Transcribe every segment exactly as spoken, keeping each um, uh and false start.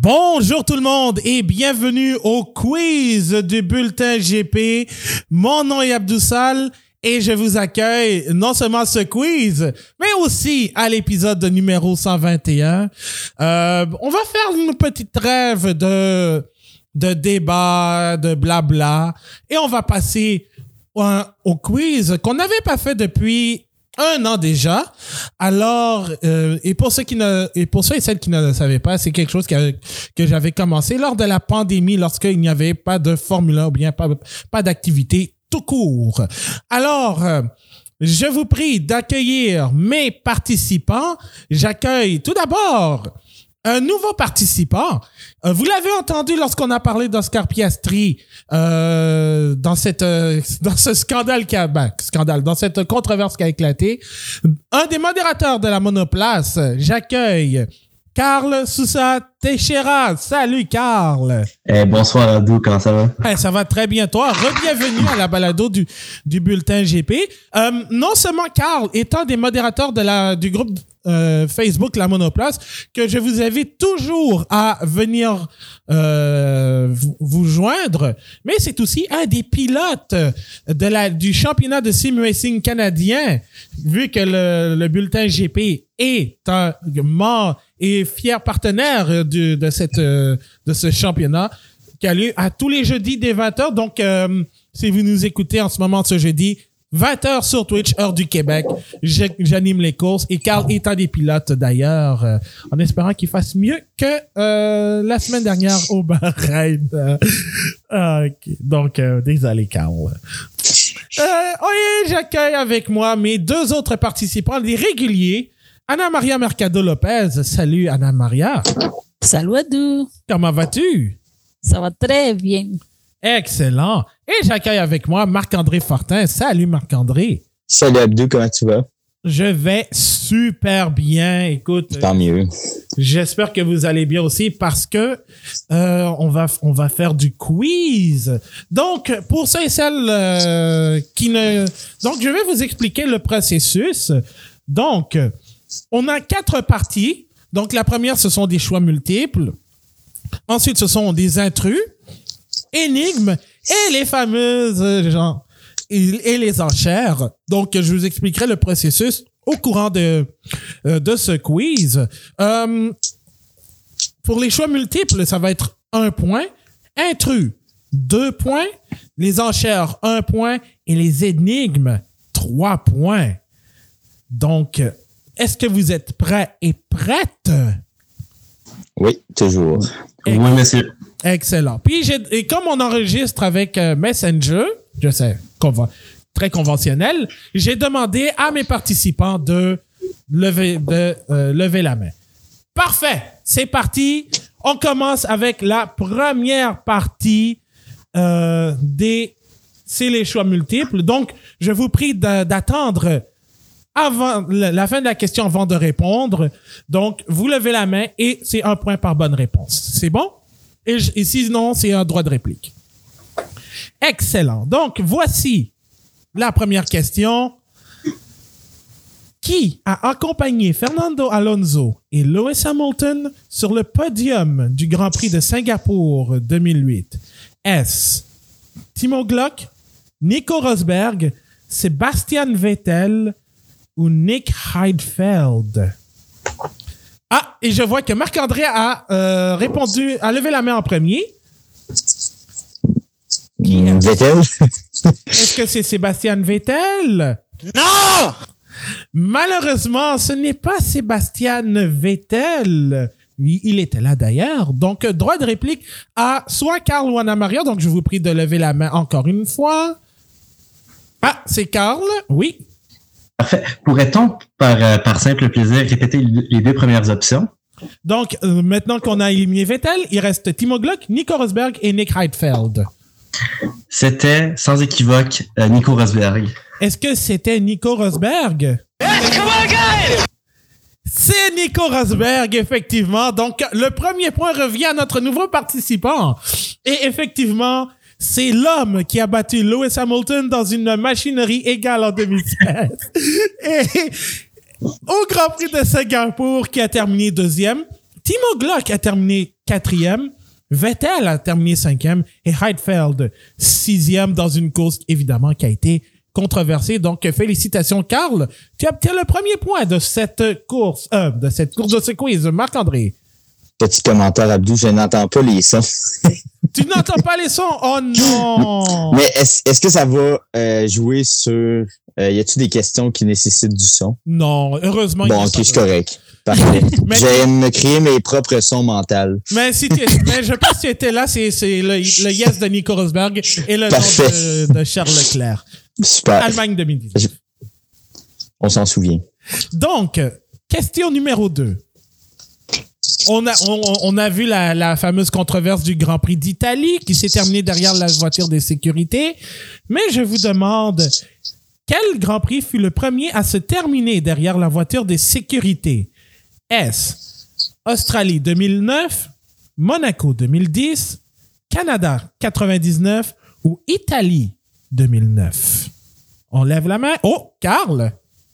Bonjour tout le monde et bienvenue au quiz du bulletin G P. Mon nom est Abdoussal et je vous accueille non seulement à ce quiz, mais aussi à l'épisode numéro cent vingt et un. Euh, on va faire une petite trêve de, de débat, de blabla et on va passer au, au quiz qu'on n'avait pas fait depuis un an déjà. Alors, euh, et pour ceux qui ne, et pour ceux et celles qui ne le savaient pas, c'est quelque chose que, que j'avais commencé lors de la pandémie, lorsqu'il n'y avait pas de Formule un ou bien pas, pas d'activité tout court. Alors, euh, je vous prie d'accueillir mes participants. J'accueille tout d'abord un nouveau participant. Euh, vous l'avez entendu lorsqu'on a parlé d'Oscar Piastri euh, dans cette euh, dans ce scandale qui a ben, scandale dans cette controverse qui a éclaté. Un des modérateurs de la monoplace, j'accueille Carl Sousa Teixeira. Salut Carl. Eh, bonsoir Abdou, comment ça va? Eh, ça va très bien toi. Re-bienvenue à la balado du du bulletin G P. Euh, non seulement Carl est un des modérateurs de la du groupe Euh, Facebook La Monoplace, que je vous invite toujours à venir euh, vous, vous joindre, mais c'est aussi un des pilotes de la, du championnat de sim racing canadien, vu que le, le bulletin G P est un mort et fier partenaire de, de, cette, de ce championnat qui a lieu à tous les jeudis dès vingt heures. Donc, euh, si vous nous écoutez en ce moment ce jeudi, vingt heures sur Twitch, heure du Québec. J'anime les courses et Carl est un des pilotes d'ailleurs, euh, en espérant qu'il fasse mieux que euh, la semaine dernière au Bahreïn. Euh, okay. Donc, euh, désolé Carl. Euh, oui, j'accueille avec moi mes deux autres participants, les réguliers. Ana Maria Mercado Lopez. Salut Ana Maria. Salut Abdou. Comment vas-tu? Ça va très bien. Excellent. Et j'accueille avec moi Marc-André Fortin. Salut Marc-André. Salut Abdou, comment tu vas? Je vais super bien. Écoute, tant mieux. J'espère que vous allez bien aussi parce que euh, on va on va faire du quiz. Donc pour ceux et celles euh, qui ne donc je vais vous expliquer le processus. Donc on a quatre parties. Donc la première ce sont des choix multiples. Ensuite ce sont des intrus, énigmes et les fameuses genre et, et les enchères. Donc, je vous expliquerai le processus au courant de euh, de ce quiz. Euh, pour les choix multiples, ça va être un point, intrus deux points, les enchères un point et les énigmes trois points. Donc, est-ce que vous êtes prêts et prêtes? Oui, toujours. Et- oui, monsieur. Excellent. Puis, j'ai, et comme on enregistre avec euh, Messenger, je sais, conven- très conventionnel, j'ai demandé à mes participants de lever, de, euh, lever la main. Parfait. C'est parti. On commence avec la première partie euh, des... C'est les choix multiples. Donc, je vous prie de, d'attendre avant la, la fin de la question avant de répondre. Donc, vous levez la main et c'est un point par bonne réponse. C'est bon? Et, je, et sinon, c'est un droit de réplique. Excellent. Donc, voici la première question. Qui a accompagné Fernando Alonso et Lewis Hamilton sur le podium du Grand Prix de Singapour deux mille huit? Est-ce Timo Glock, Nico Rosberg, Sebastian Vettel ou Nick Heidfeld? Ah, et je vois que Marc-André a euh, répondu, a levé la main en premier. Qui est- Vettel? Est-ce que c'est Sébastien Vettel? Non! Malheureusement, ce n'est pas Sébastien Vettel. Il, il était là d'ailleurs. Donc, euh, droit de réplique à soit Carl ou Ana Maria. Donc, je vous prie de lever la main encore une fois. Ah, c'est Carl. Oui. Parfait. Pourrait-on, par, euh, par simple plaisir, répéter les deux premières options? Donc, euh, maintenant qu'on a éliminé Vettel, il reste Timo Glock, Nico Rosberg et Nick Heidfeld. C'était, sans équivoque, euh, Nico Rosberg. Est-ce que c'était Nico Rosberg? Yes, come on, guys! C'est Nico Rosberg, effectivement. Donc, le premier point revient à notre nouveau participant. Et effectivement, c'est l'homme qui a battu Lewis Hamilton dans une machinerie égale en deux mille seize. Et au Grand Prix de Singapour, qui a terminé deuxième, Timo Glock a terminé quatrième, Vettel a terminé cinquième et Heidfeld sixième dans une course, évidemment, qui a été controversée. Donc, félicitations, Carl. Tu obtiens le premier point de cette course, euh, de cette course de ce quiz. Marc-André. Petit commentaire, Abdou, je n'entends pas les sons. Tu n'entends pas les sons? Oh non! Mais est-ce, est-ce que ça va euh, jouer sur... Euh, y a-t-il des questions qui nécessitent du son? Non, heureusement. Bon, ok, c'est correct. Parfait. Mais- Je vais me créer mes propres sons mentaux. Mais si tu, mais je pense que tu étais là, c'est, c'est le, le yes de Nico Rosberg et le Parfait. nom de, de Charles Leclerc. Super. Allemagne deux mille dix-huit. On s'en souvient. Donc, question numéro deux. On a, on, on a vu la, la fameuse controverse du Grand Prix d'Italie qui s'est terminée derrière la voiture de sécurité. Mais je vous demande, quel Grand Prix fut le premier à se terminer derrière la voiture de sécurité? Est-ce Australie deux mille neuf, Monaco deux mille dix, Canada quatre-vingt-dix-neuf ou Italie deux mille neuf? On lève la main. Oh, Carl!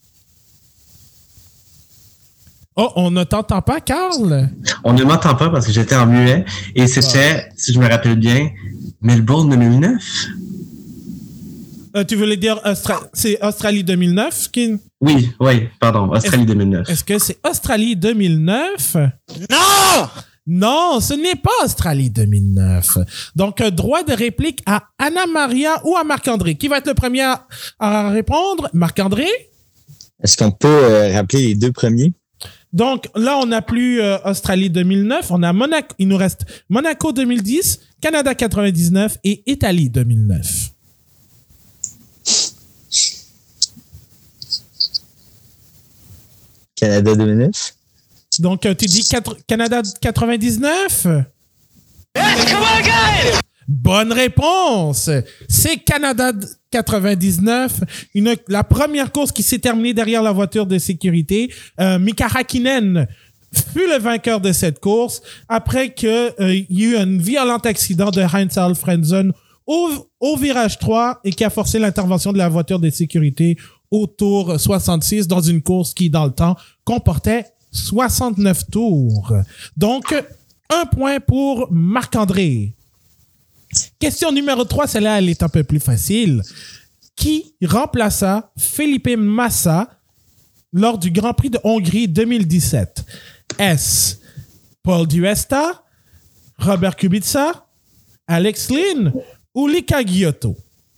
Oh, on ne t'entend pas, Carl? On ne m'entend pas parce que j'étais en muet et c'était, si je me rappelle bien, Melbourne deux mille neuf. Euh, tu voulais dire Austra- c'est Australie deux mille neuf? Qui... Oui, oui, pardon, Australie deux mille neuf. Est-ce que c'est Australie deux mille neuf? Non! Non, ce n'est pas Australie deux mille neuf. Donc, euh, droit de réplique à Anna Maria ou à Marc-André. Qui va être le premier à, à répondre? Marc-André? Est-ce qu'on peut euh, rappeler les deux premiers? Donc, là, on n'a plus euh, Australie deux mille neuf. On a Monaco. Il nous reste Monaco deux mille dix, Canada quatre-vingt-dix-neuf et Italie deux mille neuf. Canada deux mille neuf? Donc, euh, tu dis quatre- Canada quatre-vingt-dix-neuf? Yes, come on, guys! Bonne réponse! C'est Canada quatre-vingt-dix-neuf, une, la première course qui s'est terminée derrière la voiture de sécurité. Euh, Mika Häkkinen fut le vainqueur de cette course après qu'il euh, y ait eu un violent accident de Heinz Alfredson au, au virage trois et qui a forcé l'intervention de la voiture de sécurité au tour soixante-six dans une course qui, dans le temps, comportait soixante-neuf tours. Donc, un point pour Marc-André. Question numéro trois, celle-là, elle est un peu plus facile. Qui remplaça Felipe Massa lors du Grand Prix de Hongrie deux mille dix-sept? Est-ce Paul Di Resta, Robert Kubica, Alex Lynn ou Luca Giotto?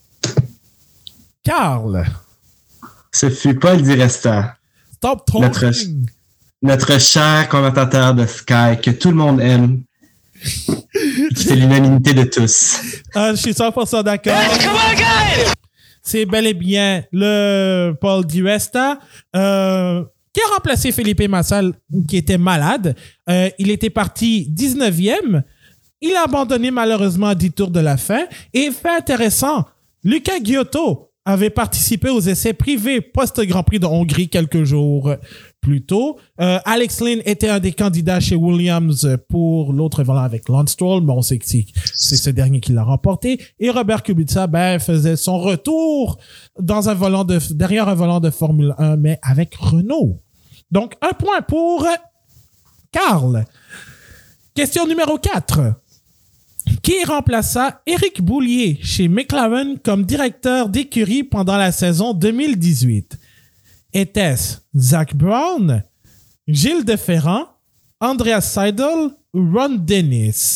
Carl. Ce fut Paul Di Resta, Stop talking. Notre- notre cher commentateur de Sky que tout le monde aime. C'est l'unanimité de tous. Ah, je suis cent pour cent d'accord. Yes, come on, guys! C'est bel et bien le Paul Di Resta euh, qui a remplacé Felipe Massa, qui était malade. Euh, il était parti dix-neuvième. Il a abandonné malheureusement à dix tours de la fin. Et fait intéressant, Luca Giotto avait participé aux essais privés post-Grand Prix de Hongrie quelques jours plus tôt. Euh, Alex Lynn était un des candidats chez Williams pour l'autre volant avec Lance Stroll, mais on sait que c'est, c'est ce dernier qui l'a remporté. Et Robert Kubica, ben, faisait son retour dans un volant de, derrière un volant de Formule un, mais avec Renault. Donc, un point pour Carl. Question numéro quatre. Qui remplaça Éric Boulier chez McLaren comme directeur d'écurie pendant la saison deux mille dix-huit? Était-ce Zach Brown, Gilles Deferrand, Andreas Seidel ou Ron Dennis?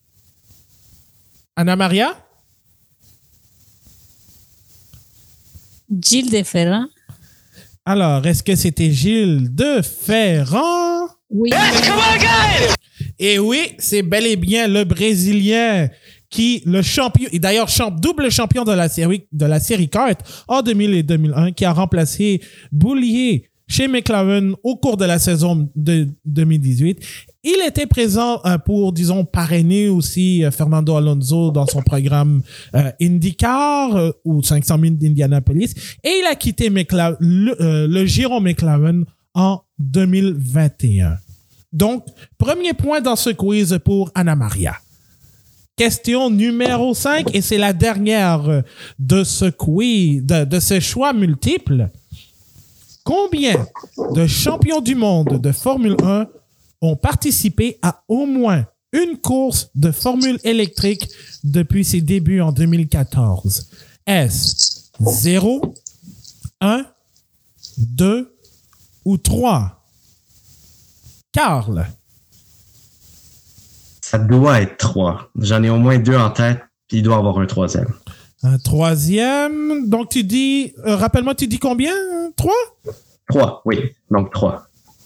Anna Maria? Gilles Deferrand. Alors, est-ce que c'était Gilles Deferrand? Oui. Yes, come on, guys! Et oui, c'est bel et bien le Brésilien qui, le champion, et d'ailleurs champ, double champion de la série, de la série kart en deux mille et deux mille un, qui a remplacé Boulier chez McLaren au cours de la saison de deux mille dix-huit. Il était présent euh, pour, disons, parrainer aussi euh, Fernando Alonso dans son programme euh, IndyCar euh, ou cinq cent mille d'Indianapolis. Et il a quitté McLaren, le, euh, le Giron McLaren en deux mille vingt et un. Donc, premier point dans ce quiz pour Anna Maria. Question numéro cinq, et c'est la dernière de ce quiz, de, de ce choix multiple. Combien de champions du monde de Formule un ont participé à au moins une course de Formule électrique depuis ses débuts en deux mille quatorze? Est-ce zéro, un, deux ou trois? Carl? Ça doit être trois. J'en ai au moins deux en tête, puis il doit y avoir un troisième. Un troisième. Donc, tu dis... Euh, rappelle-moi, tu dis combien? Trois? Trois, oui. Donc trois.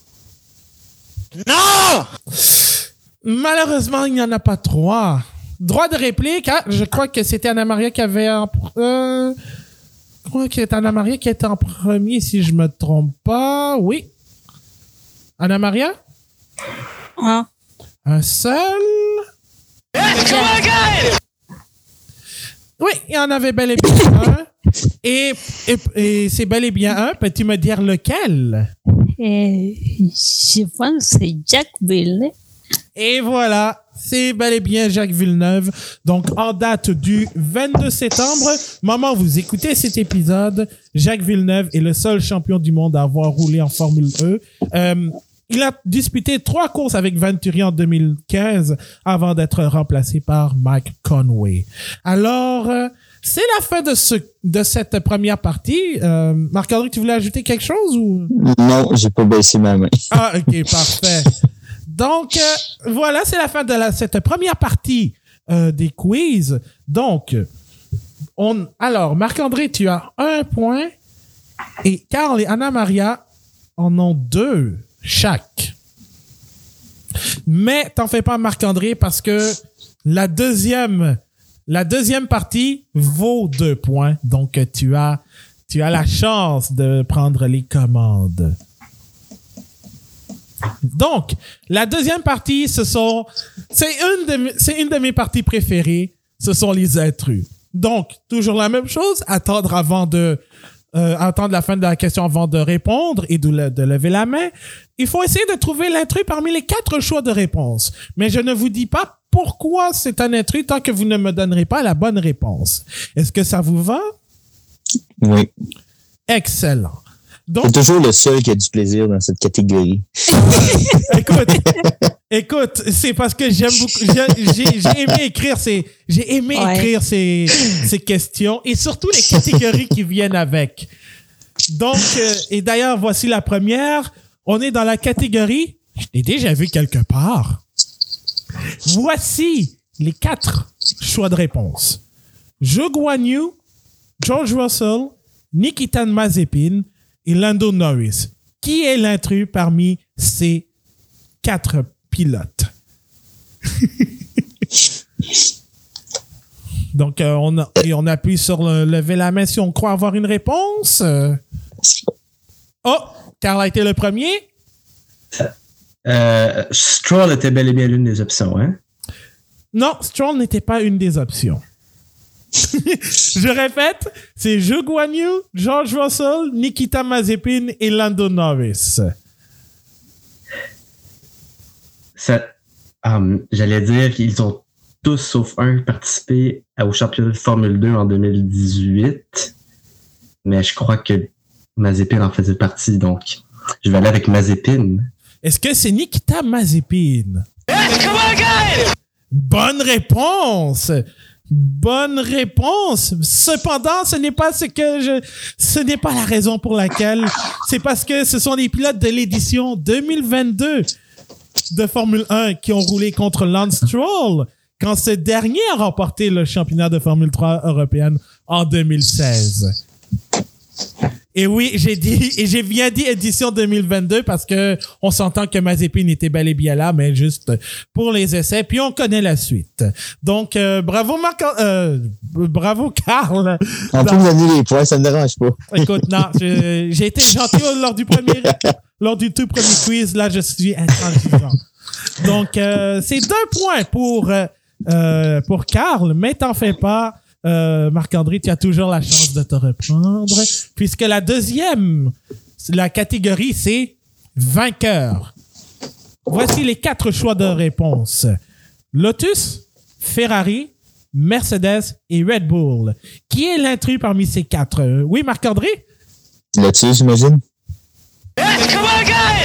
Non! Malheureusement, il n'y en a pas trois. Droit de réplique. Ah, je crois que c'était Anna Maria qui avait... En, euh, je crois que c'était Anna Maria qui était en premier, si je me trompe pas. Oui. Anna Maria? Un. Un seul? Yes, come on, guys! Oui, il y en avait bel et bien un. Et, et, et c'est bel et bien un. Peux-tu me dire lequel? Et je pense que c'est Jack Villeneuve. Et voilà, c'est bel et bien Jacques Villeneuve. Donc, en date du vingt-deux septembre, moment où vous écoutez cet épisode, Jacques Villeneuve est le seul champion du monde à avoir roulé en Formule E. Euh, il a disputé trois courses avec Venturi en deux mille quinze avant d'être remplacé par Mike Conway. Alors, euh, c'est la fin de ce de cette première partie. Euh, Marc-André, tu voulais ajouter quelque chose ou? Non, j'ai pas baissé ma main. Ah, ok, parfait. Donc, euh, voilà, c'est la fin de la, cette première partie euh, des quiz. Donc, on, alors, Marc-André, tu as un point et Carl et Anna-Maria en ont deux chaque. Mais t'en fais pas, Marc-André, parce que la deuxième, la deuxième partie vaut deux points. Donc, tu as, tu as la chance de prendre les commandes. Donc, la deuxième partie, ce sont, c'est une de, mes- c'est une de mes parties préférées. Ce sont les intrus. Donc, toujours la même chose, attendre avant de, euh, attendre la fin de la question avant de répondre et de, le- de lever la main. Il faut essayer de trouver l'intrus parmi les quatre choix de réponse. Mais je ne vous dis pas pourquoi c'est un intrus tant que vous ne me donnerez pas la bonne réponse. Est-ce que ça vous va? Oui. Excellent. Donc, C'est toujours le seul qui a du plaisir dans cette catégorie. écoute, écoute, c'est parce que j'aime beaucoup, j'ai, j'ai, j'ai aimé écrire ces, j'ai aimé Ouais. écrire ces, ces questions et surtout les catégories qui viennent avec. Donc, euh, et d'ailleurs, voici la première. On est dans la catégorie, je l'ai déjà vu quelque part. Voici les quatre choix de réponse. Zhou Guanyu, George Russell, Nikita Mazepin et Lando Norris. Qui est l'intrus parmi ces quatre pilotes? Donc, euh, on, a- et on appuie sur le lever la main si on croit avoir une réponse. Euh, Oh, Carl a été le premier. Euh, Stroll était bel et bien l'une des options, hein? Non, Stroll n'était pas une des options. Je répète, c'est Zhou Guanyu, George Russell, Nikita Mazepin et Lando Norris. Ça, um, j'allais dire qu'ils ont tous, sauf un, participé au championnat de Formule deux en deux mille dix-huit. Mais je crois que Mazepin en faisait partie, donc je vais aller avec Mazepin. Est-ce que c'est Nikita Mazepin? Yes, come on, guys! Bonne réponse! Bonne réponse! Cependant, ce n'est pas ce que je, ce n'est pas la raison pour laquelle. C'est parce que ce sont les pilotes de l'édition deux mille vingt-deux de Formule un qui ont roulé contre Lance Stroll quand ce dernier a remporté le championnat de Formule trois européenne en deux mille seize. Et oui, j'ai dit, et j'ai bien dit édition deux mille vingt-deux parce que on s'entend que Mazepin était bel et bien là, mais juste pour les essais, puis on connaît la suite. Donc, euh, bravo Marc, euh, bravo Carl. On peut me donner les points, ça me dérange pas. Écoute, non, je- j'ai été gentil lors du premier, lors du tout premier quiz, là je suis intransigeant. Donc, euh, c'est deux points pour, euh, euh, pour Carl, mais t'en fais pas. Euh, Marc-André, tu as toujours la chance de te reprendre, puisque la deuxième, la catégorie, c'est vainqueur. Voici les quatre choix de réponse. Lotus, Ferrari, Mercedes et Red Bull. Qui est l'intrus parmi ces quatre? Oui, Marc-André? Là-dessus, j'imagine. Yes, come on, guys!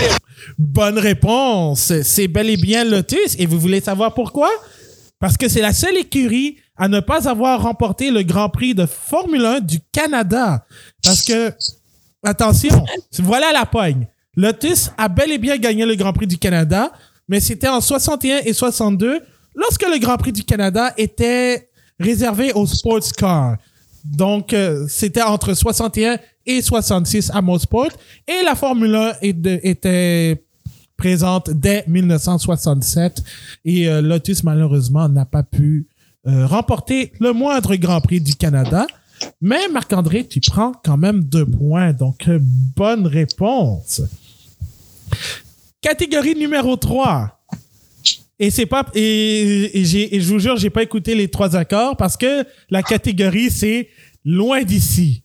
Bonne réponse. C'est bel et bien Lotus. Et vous voulez savoir pourquoi? Parce que c'est la seule écurie à ne pas avoir remporté le Grand Prix de Formule un du Canada. Parce que, attention, voilà la pogne. Lotus a bel et bien gagné le Grand Prix du Canada, mais c'était en soixante et un et soixante-deux, lorsque le Grand Prix du Canada était réservé aux sports cars. Donc, euh, c'était entre soixante et un et soixante-six à Mosport, et la Formule un est de, était présente dès mille neuf cent soixante-sept, et euh, Lotus, malheureusement, n'a pas pu euh, remporter le moindre Grand Prix du Canada. Mais Marc-André, tu prends quand même deux points, donc euh, bonne réponse. Catégorie numéro trois. Et c'est pas et, et, j'ai, et je vous jure, j'ai pas écouté les trois accords parce que la catégorie c'est loin d'ici.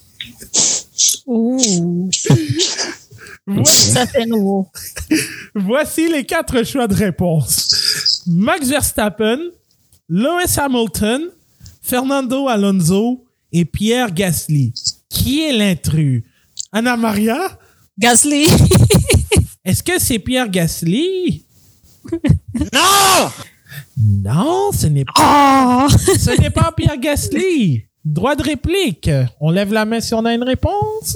Ouh. Voici, Ça, c'est nouveau. voici les quatre choix de réponse. Max Verstappen, Lewis Hamilton, Fernando Alonso et Pierre Gasly. Qui est l'intrus? Anna Maria? Gasly. Est-ce que c'est Pierre Gasly? Non! Non, ce n'est pas. Oh! Ce n'est pas Pierre Gasly. Droit de réplique. On lève la main si on a une réponse.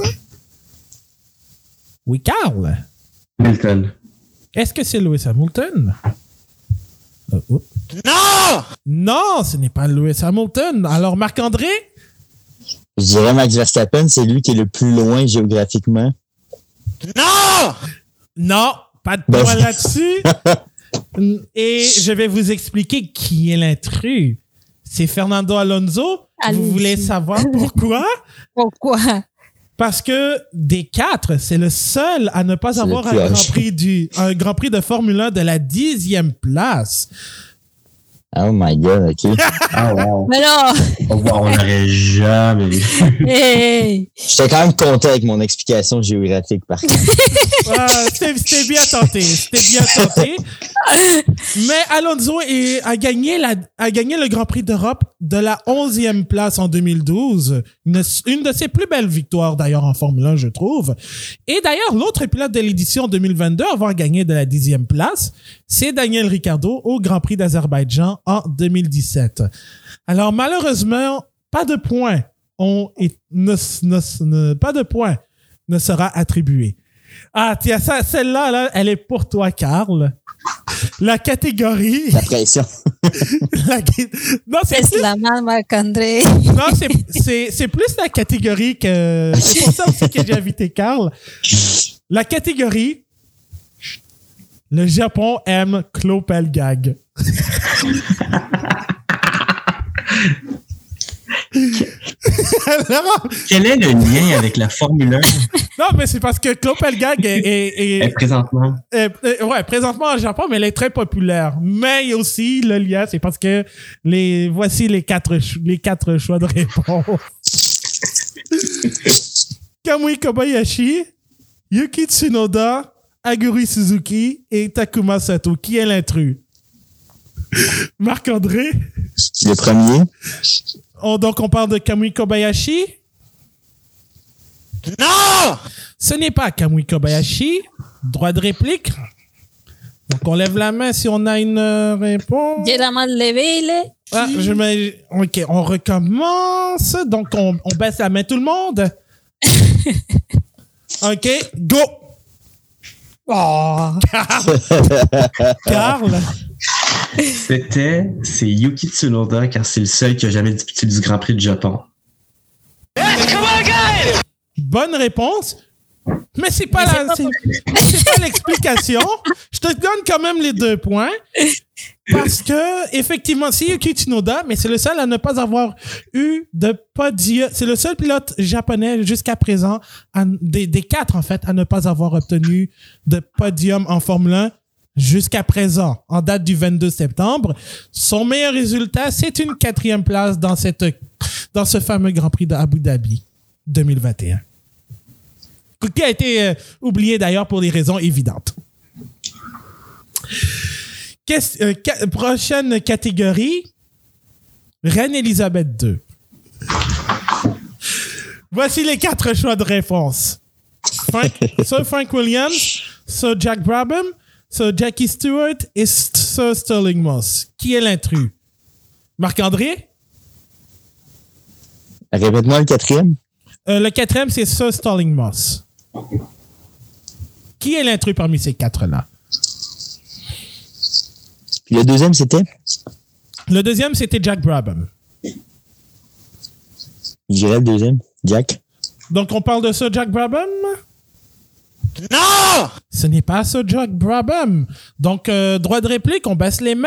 Oui, Carl. Hamilton. Est-ce que c'est Lewis Hamilton? Euh, oh. Non! Non, ce n'est pas Lewis Hamilton. Alors, Marc-André? Je dirais Max Verstappen, c'est lui qui est le plus loin géographiquement. Non! Non, pas de Ben, point là-dessus. Et je vais vous expliquer qui est l'intrus. C'est Fernando Alonso. Allez-y. Vous voulez savoir pourquoi? Pourquoi? Parce que des quatre, c'est le seul à ne pas C'est avoir le un plus grand âgé. prix du, un grand prix de Formule un de la dixième place. Oh my god, ok. Ah, wow. Mais non! On on n'aurait jamais vu. Hey! J'étais quand même content avec mon explication géographique, par contre. Ah, c'était c'était bien tenté. C'était bien tenté. Mais Alonso est- a, gagné la, a gagné le Grand Prix d'Europe de la onzième place en deux mille douze. Une, une de ses plus belles victoires, d'ailleurs, en Formule un, je trouve. Et d'ailleurs, l'autre pilote de l'édition deux mille vingt-deux à avoir gagné de la dixième place, c'est Daniel Ricciardo au Grand Prix d'Azerbaïdjan en deux mille dix-sept. Alors, malheureusement, pas de points ont et ne, ne, ne- pas de points ne sera attribué. Ah, tiens, ça, celle-là, là, elle est pour toi, Carl. La catégorie. La pression. la- non, c'est C'est plus, la main, Marc-André. non, c'est, c'est, c'est plus la catégorie que. C'est pour ça aussi que j'ai invité Carl. La catégorie. Le Japon aime Clopelgag. Alors, Quel est le lien avec la Formule un non, mais c'est parce que Clopelgag est, est, euh, est, présentement? Euh, euh, ouais, présentement au Japon, mais elle est très populaire. Mais il y a aussi le lien, c'est parce que les voici les quatre ch- les quatre choix de réponse. Kamui Kobayashi, Yuki Tsunoda, Aguri Suzuki et Takuma Sato. Qui est l'intrus? Marc-André. Le premier. On, donc on parle de Kamui Kobayashi. Non! Ce n'est pas Kamui Kobayashi. Droit de réplique. Donc on lève la main si on a une euh, réponse. J'ai la main levée, là. Ah, je mets... OK, on recommence. Donc, on, on baisse la main tout le monde. OK, go! Oh! Carl, C'était, c'est Yuki Tsunoda, car c'est le seul qui a jamais disputé du Grand Prix du Japon. Yes, come on, guys! bonne réponse. Mais c'est pas la, c'est, c'est pas l'explication. Je te donne quand même les deux points. Parce que, effectivement, c'est Yuki Tsunoda, mais c'est le seul à ne pas avoir eu de podium. C'est le seul pilote japonais jusqu'à présent, à- des, des quatre en fait, à ne pas avoir obtenu de podium en Formule un jusqu'à présent, en date du vingt-deux septembre. Son meilleur résultat, c'est une quatrième place dans cette, dans ce fameux Grand Prix d'Abu Dhabi deux mille vingt et un. Qui a été euh, oublié d'ailleurs pour des raisons évidentes. Qu'est-ce- euh, ca- prochaine catégorie, Reine Elisabeth deux. Voici les quatre choix de réponse. Frank, Sir Frank Williams, Sir Jack Brabham, Sir Jackie Stewart et Sir Sterling Moss. Qui est l'intrus? Marc-André? Répète-moi le quatrième. Euh, le quatrième, c'est Sir Sterling Moss. Qui est l'intrus parmi ces quatre-là? Puis le deuxième, c'était? Le deuxième, c'était Jack Brabham. Je dirais le deuxième. Jack. Donc, on parle de Sir Jack Brabham? Non! Ce n'est pas Sir Jack Brabham. Donc, euh, droit de réplique, on baisse les mains.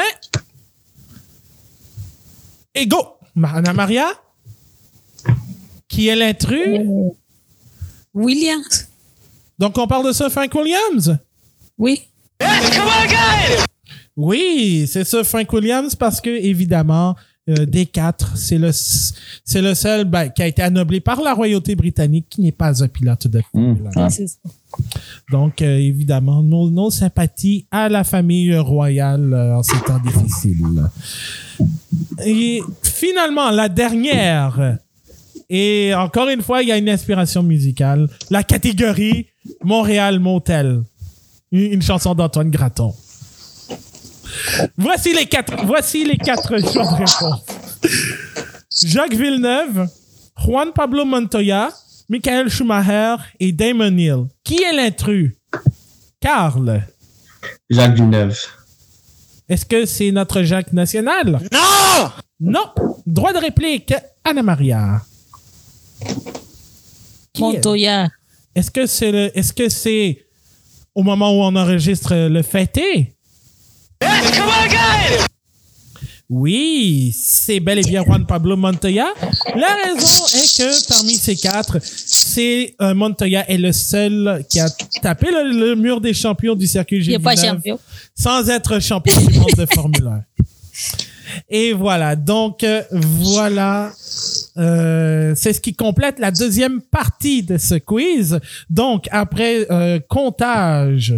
Et go! Anna Maria? Qui est l'intrus? Euh, Williams. Donc, on parle de Sir Frank Williams? Oui. Yes, come on, guys! Oui, c'est Sir Frank Williams parce que, évidemment, euh, des quatre, c'est le, c'est le seul ben, qui a été annoblé par la royauté britannique qui n'est pas un pilote de Formule un. Mmh, ouais. C'est ça. Donc, euh, évidemment, nos, nos sympathies à la famille royale euh, en ces temps difficiles. Et finalement, la dernière, et encore une fois, il y a une inspiration musicale, la catégorie Montréal Motel, une, une chanson d'Antoine Graton. Voici les quatre, voici les quatre choix de réponse. Jacques Villeneuve, Juan Pablo Montoya, Michael Schumacher et Damon Hill. Qui est l'intrus? Carl. Jacques Villeneuve. Est-ce que c'est notre Jacques national? Non! Non. Droit de réplique, Anna Maria. Qui est- Montoya. Est-ce que c'est le, est-ce que c'est au moment où on enregistre le fêté? Yes, come on, guys! Oui, c'est bel et bien Juan Pablo Montoya. La raison est que parmi ces quatre, c'est euh, Montoya est le seul qui a tapé le, le mur des champions du circuit Il Gilles n'est pas Villeneuve champion. sans être champion du monde de Formule un. Et voilà, donc euh, voilà, euh, c'est ce qui complète la deuxième partie de ce quiz. Donc après euh, comptage.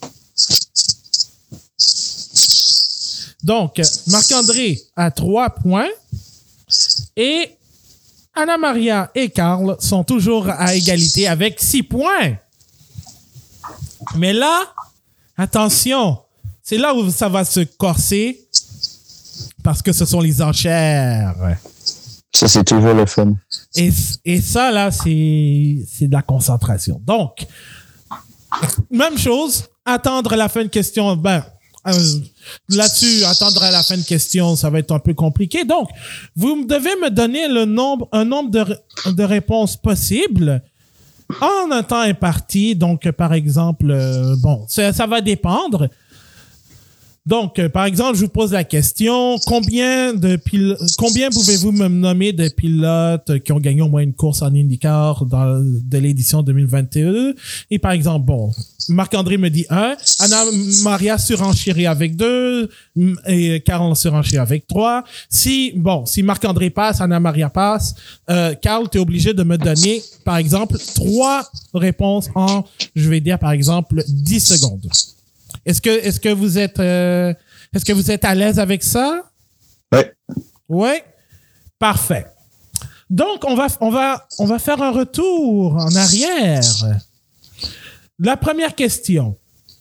Donc, Marc-André a trois points et Anna Maria et Carl sont toujours à égalité avec six points. Mais là, attention, c'est là où ça va se corser parce que ce sont les enchères. Ça, c'est toujours le fun. Et, et ça, là, c'est, c'est de la concentration. Donc, même chose, attendre la fin de question. Ben, euh, là-dessus, attendre à la fin de question, ça va être un peu compliqué. Donc, vous devez me donner le nombre, un nombre de, de réponses possibles en un temps imparti. Donc, par exemple, euh, bon, ça, ça va dépendre. Donc, euh, par exemple, je vous pose la question, combien de pil- combien pouvez-vous me nommer de pilotes qui ont gagné au moins une course en IndyCar dans, de l'édition deux mille vingt et un? Et par exemple, bon, Marc-André me dit un, Anna Maria surenchérit avec deux, et Carl surenchérit avec trois. Si, bon, si Marc-André passe, Anna Maria passe, euh, Carl, tu es obligé de me donner, par exemple, trois réponses en, je vais dire, par exemple, dix secondes. Est-ce que, est-ce que vous êtes, euh, est-ce que vous êtes à l'aise avec ça? Oui. Oui? Parfait. Donc, on va, on va, on va faire un retour en arrière. La première question.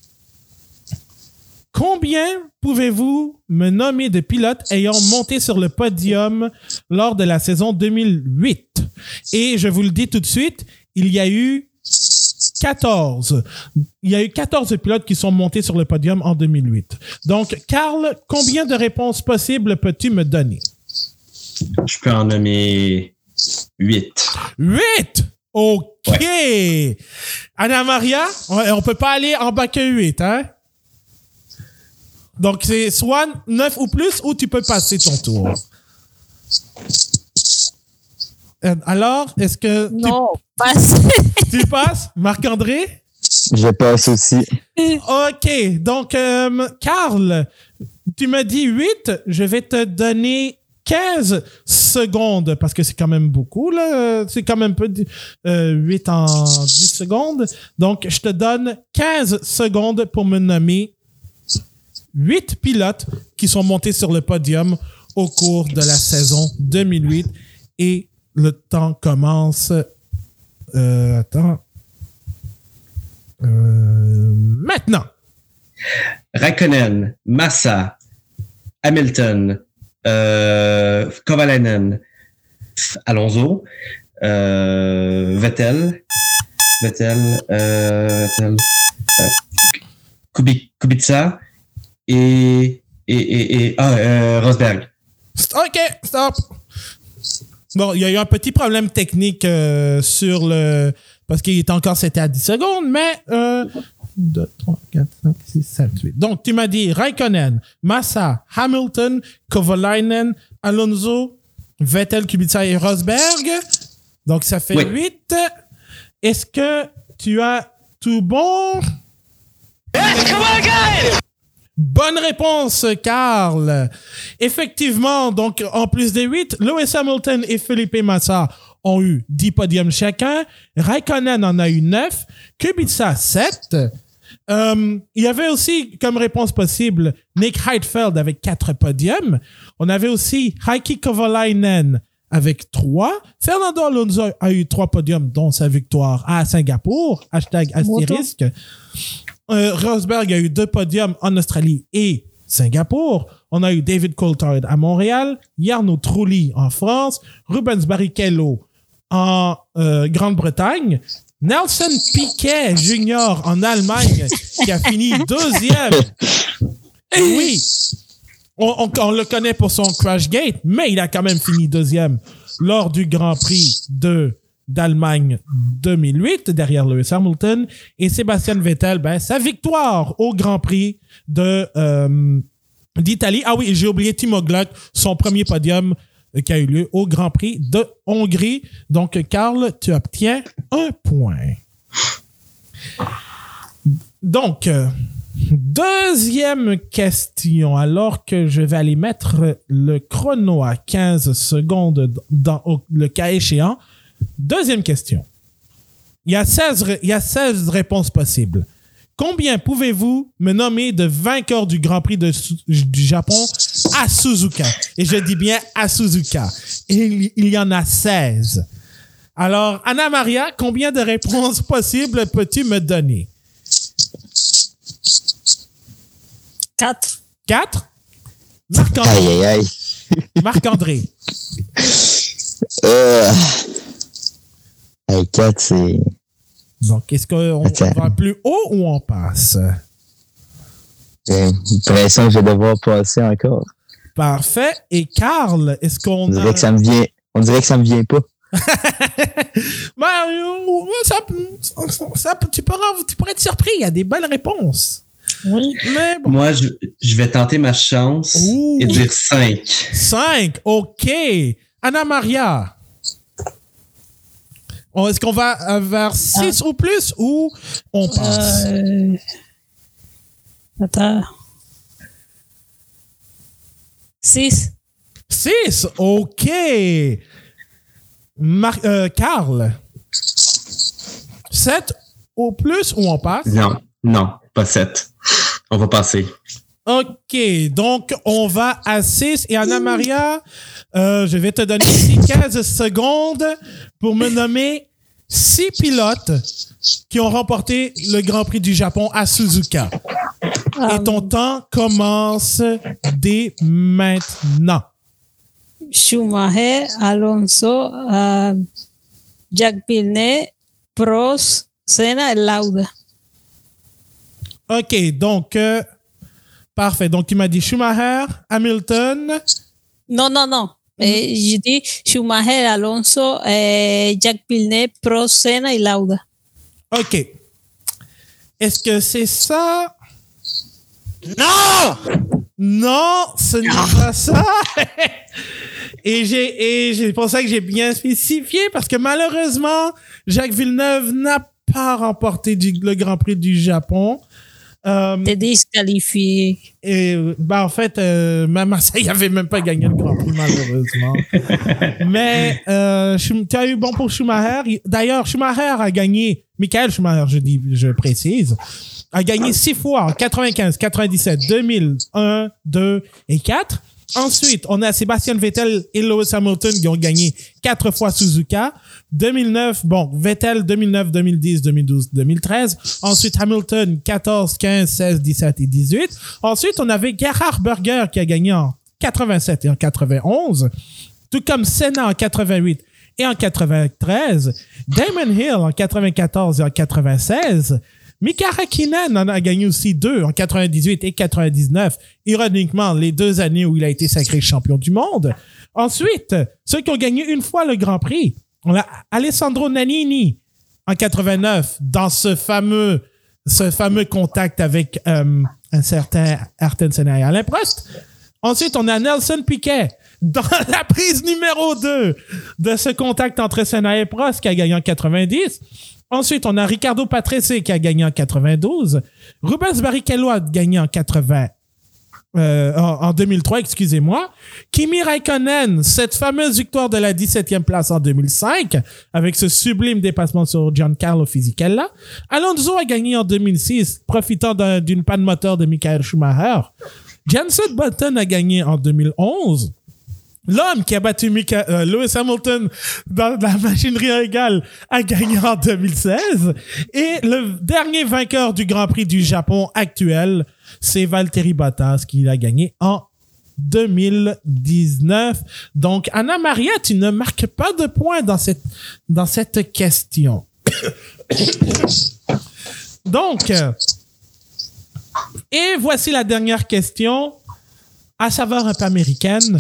Combien pouvez-vous me nommer de pilotes ayant monté sur le podium lors de la saison deux mille huit? Et je vous le dis tout de suite, il y a eu quatorze. Il y a eu quatorze pilotes qui sont montés sur le podium en deux mille huit. Donc, Carl, combien de réponses possibles peux-tu me donner? Je peux en nommer huit. huit! OK! Ouais. Anna Maria, on, on peut pas aller en bas que huit, hein? Donc, c'est soit neuf ou plus, ou tu peux passer ton tour. Euh, Alors, est-ce que tu, Non, passe. tu passes, Marc-André? Je passe aussi. OK. Donc, euh, Carl, tu me dis huit. Je vais te donner quinze secondes parce que c'est quand même beaucoup, là. C'est quand même peu. Euh, huit en dix secondes. Donc, je te donne quinze secondes pour me nommer huit pilotes qui sont montés sur le podium au cours de la saison deux mille huit. Et le temps commence. Euh, attends. Euh, Maintenant. Raikkonen, Massa, Hamilton, euh, Kovalainen, Alonso, euh, Vettel, Vettel, euh, Vettel, euh, Kubi, Kubica et et et, et ah, euh, Rosberg. OK, stop. Bon, il y a eu un petit problème technique euh, sur le... Parce qu'il est encore sept à dix secondes, mais... Euh, deux, trois, quatre, cinq, six, sept, huit. Donc, tu m'as dit Raikkonen, Massa, Hamilton, Kovalainen, Alonso, Vettel, Kubica et Rosberg. Donc, ça fait huit. Oui. Est-ce que tu as tout bon? Yes, come on, guys! Bonne réponse, Carl. Effectivement, donc, en plus des huit, Lewis Hamilton et Felipe Massa ont eu dix podiums chacun. Raikkonen en a eu neuf. Kubica, sept. Euh, il y avait aussi, comme réponse possible, Nick Heidfeld avec quatre podiums. On avait aussi Heikki Kovalainen avec trois. Fernando Alonso a eu trois podiums, dont sa victoire à Singapour. Hashtag astérisque. Euh, Rosberg a eu deux podiums en Australie et Singapour. On a eu David Coulthard à Montréal, Jarno Trulli en France, Rubens Barrichello en euh, Grande-Bretagne, Nelson Piquet Junior en Allemagne qui a fini deuxième. Et oui, on, on, on le connaît pour son Crashgate, mais il a quand même fini deuxième lors du Grand Prix de d'Allemagne deux mille huit, derrière Lewis Hamilton, et Sébastien Vettel, ben, sa victoire au Grand Prix de, euh, d'Italie. Ah oui, j'ai oublié Timo Glock, son premier podium euh, qui a eu lieu au Grand Prix de Hongrie. Donc, Carl, tu obtiens un point. Donc, euh, deuxième question, alors que je vais aller mettre le chrono à quinze secondes dans au, le cas échéant. Deuxième question. Il y a seize, il y a seize réponses possibles. Combien pouvez-vous me nommer de vainqueurs du Grand Prix de, du Japon à Suzuka? Et je dis bien à Suzuka. Et il y en a seize. Alors, Anna Maria, combien de réponses possibles peux-tu me donner? Quatre. Quatre? Marc-André. Aïe, aïe, aïe. Marc-André. Euh... Hey, quatre, c'est... Donc, est-ce qu'on va plus haut ou on passe? J'ai l'impression que je vais devoir passer encore. Parfait. Et Carl, est-ce qu'on on dirait a... que ça me vient... On dirait que ça me vient pas. ben, ça, ça, ça, tu, pourras, tu pourrais être surpris. Il y a des belles réponses. Oui. Mais bon. Moi, je, je vais tenter ma chance Ouh. et dire cinq. cinq, OK. Anna Maria. Est-ce qu'on va vers six ah. ou plus ou on passe? Euh... Attends. six. six, OK. Mar- euh, Carl. sept ou plus ou on passe? Non, non, pas sept. On va passer. OK, donc on va à six. Et Anna Maria, euh, je vais te donner quinze secondes pour me nommer six pilotes qui ont remporté le Grand Prix du Japon à Suzuka. Um, Et ton temps commence dès maintenant. Schumacher, Alonso, uh, Jacques Villeneuve, Prost, Senna et Lauda. OK, donc... Euh, Parfait. Donc, tu m'as dit Schumacher, Hamilton. Non, non, non. Mm-hmm. Eh, je dis Schumacher, Alonso, eh, Jacques Villeneuve, Prost, Senna et Lauda. OK. Est-ce que c'est ça? Non! Non, ce n'est ah. pas ça. et j'ai, et c'est pour ça que j'ai bien spécifié, parce que malheureusement, Jacques Villeneuve n'a pas remporté du, le Grand Prix du Japon. Euh, T'es disqualifié. Et ben en fait, euh, même Marseille n'avait même pas gagné le Grand Prix, malheureusement. Mais euh, tu as eu bon pour Schumacher. D'ailleurs, Schumacher a gagné, Michael Schumacher, je dis, je précise, a gagné six fois en quatre-vingt-quinze, quatre-vingt-dix-sept, deux mille un, deux et quatre. Ensuite, on a Sebastian Vettel et Lewis Hamilton qui ont gagné quatre fois Suzuka. deux mille neuf, bon, Vettel deux mille neuf, deux mille dix, deux mille douze, deux mille treize. Ensuite, Hamilton quatorze, quinze, seize, dix-sept et dix-huit. Ensuite, on avait Gerhard Berger qui a gagné en quatre-vingt-sept et en quatre-vingt-onze. Tout comme Senna en quatre-vingt-huit et en quatre-vingt-treize. Damon Hill en quatre-vingt-quatorze et en quatre-vingt-seize. Mika Hakkinen en a gagné aussi deux en quatre-vingt-dix-huit et quatre-vingt-dix-neuf. Ironiquement, les deux années où il a été sacré champion du monde. Ensuite, ceux qui ont gagné une fois le Grand Prix, on a Alessandro Nannini en quatre-vingt-neuf dans ce fameux, ce fameux contact avec euh, un certain Ayrton Senna et Alain Prost. Ensuite, on a Nelson Piquet dans la prise numéro deux de ce contact entre Senna et Prost qui a gagné en quatre-vingt-dix. Ensuite, on a Riccardo Patrese qui a gagné en quatre-vingt-douze. Rubens Barrichello a gagné en quatre-vingts, euh, en, en deux mille trois, excusez-moi. Kimi Raikkonen, cette fameuse victoire de la dix-septième place en deux mille cinq, avec ce sublime dépassement sur Giancarlo Fisichella. Alonso a gagné en deux mille six, profitant d'un, d'une panne moteur de Michael Schumacher. Jenson Button a gagné en deux mille onze. L'homme qui a battu Mika, euh, Lewis Hamilton dans la machinerie à égal a gagné en deux mille seize. Et le dernier vainqueur du Grand Prix du Japon actuel, c'est Valtteri Bottas qui l'a gagné en deux mille dix-neuf. Donc, Anna Maria, tu ne marques pas de points dans cette, dans cette question. Donc, euh, et voici la dernière question, à saveur un peu américaine.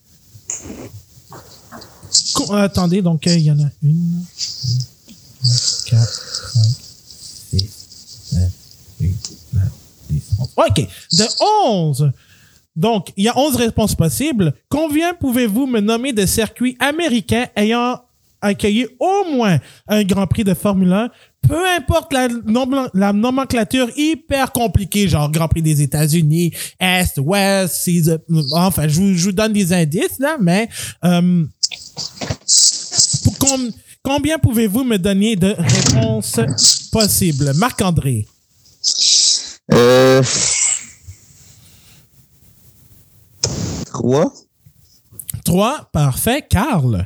Attendez, donc il euh, y en a une, deux, quatre, cinq, six, sept, huit, neuf, dix, onze. OK, de onze. Donc, il y a onze réponses possibles. Combien pouvez-vous me nommer de circuits américains ayant accueilli au moins un Grand Prix de Formule un? Peu importe la, nom- la nomenclature hyper compliquée, genre Grand Prix des États-Unis, Est, Ouest, c'est, enfin, je vous, je vous donne des indices, là, mais euh, pour com- combien pouvez-vous me donner de réponses possibles? Marc-André. Euh... Trois. Trois, parfait. Carl.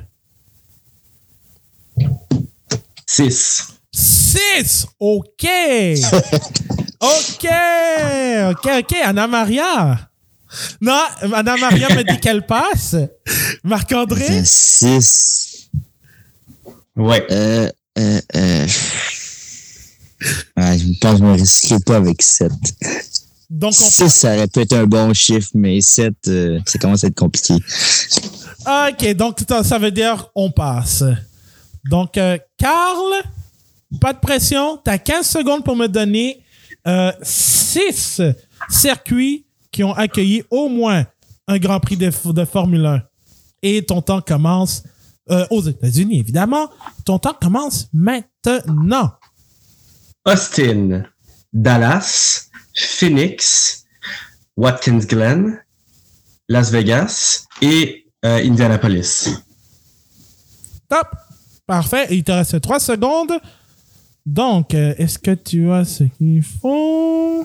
Six. Six! OK! OK! OK, OK. Anna Maria. Non, Anna Maria me dit qu'elle passe. Marc-André? Six. Ouais. Euh, euh, euh... Ah, je pense que je ne me risquerai pas avec sept. Donc, on six, ça aurait pu être un bon chiffre, mais sept, euh, ça commence à être compliqué. OK, donc ça veut dire on passe. Donc, euh, Carl, pas de pression. Tu as quinze secondes pour me donner euh, six circuits qui ont accueilli au moins un Grand Prix de, de Formule un. Et ton temps commence euh, aux États-Unis, évidemment. Ton temps commence maintenant. Austin, Dallas, Phoenix, Watkins Glen, Las Vegas et euh, Indianapolis. Top! Parfait. Il te reste trois secondes. Donc, euh, est-ce que tu as ce qu'il faut?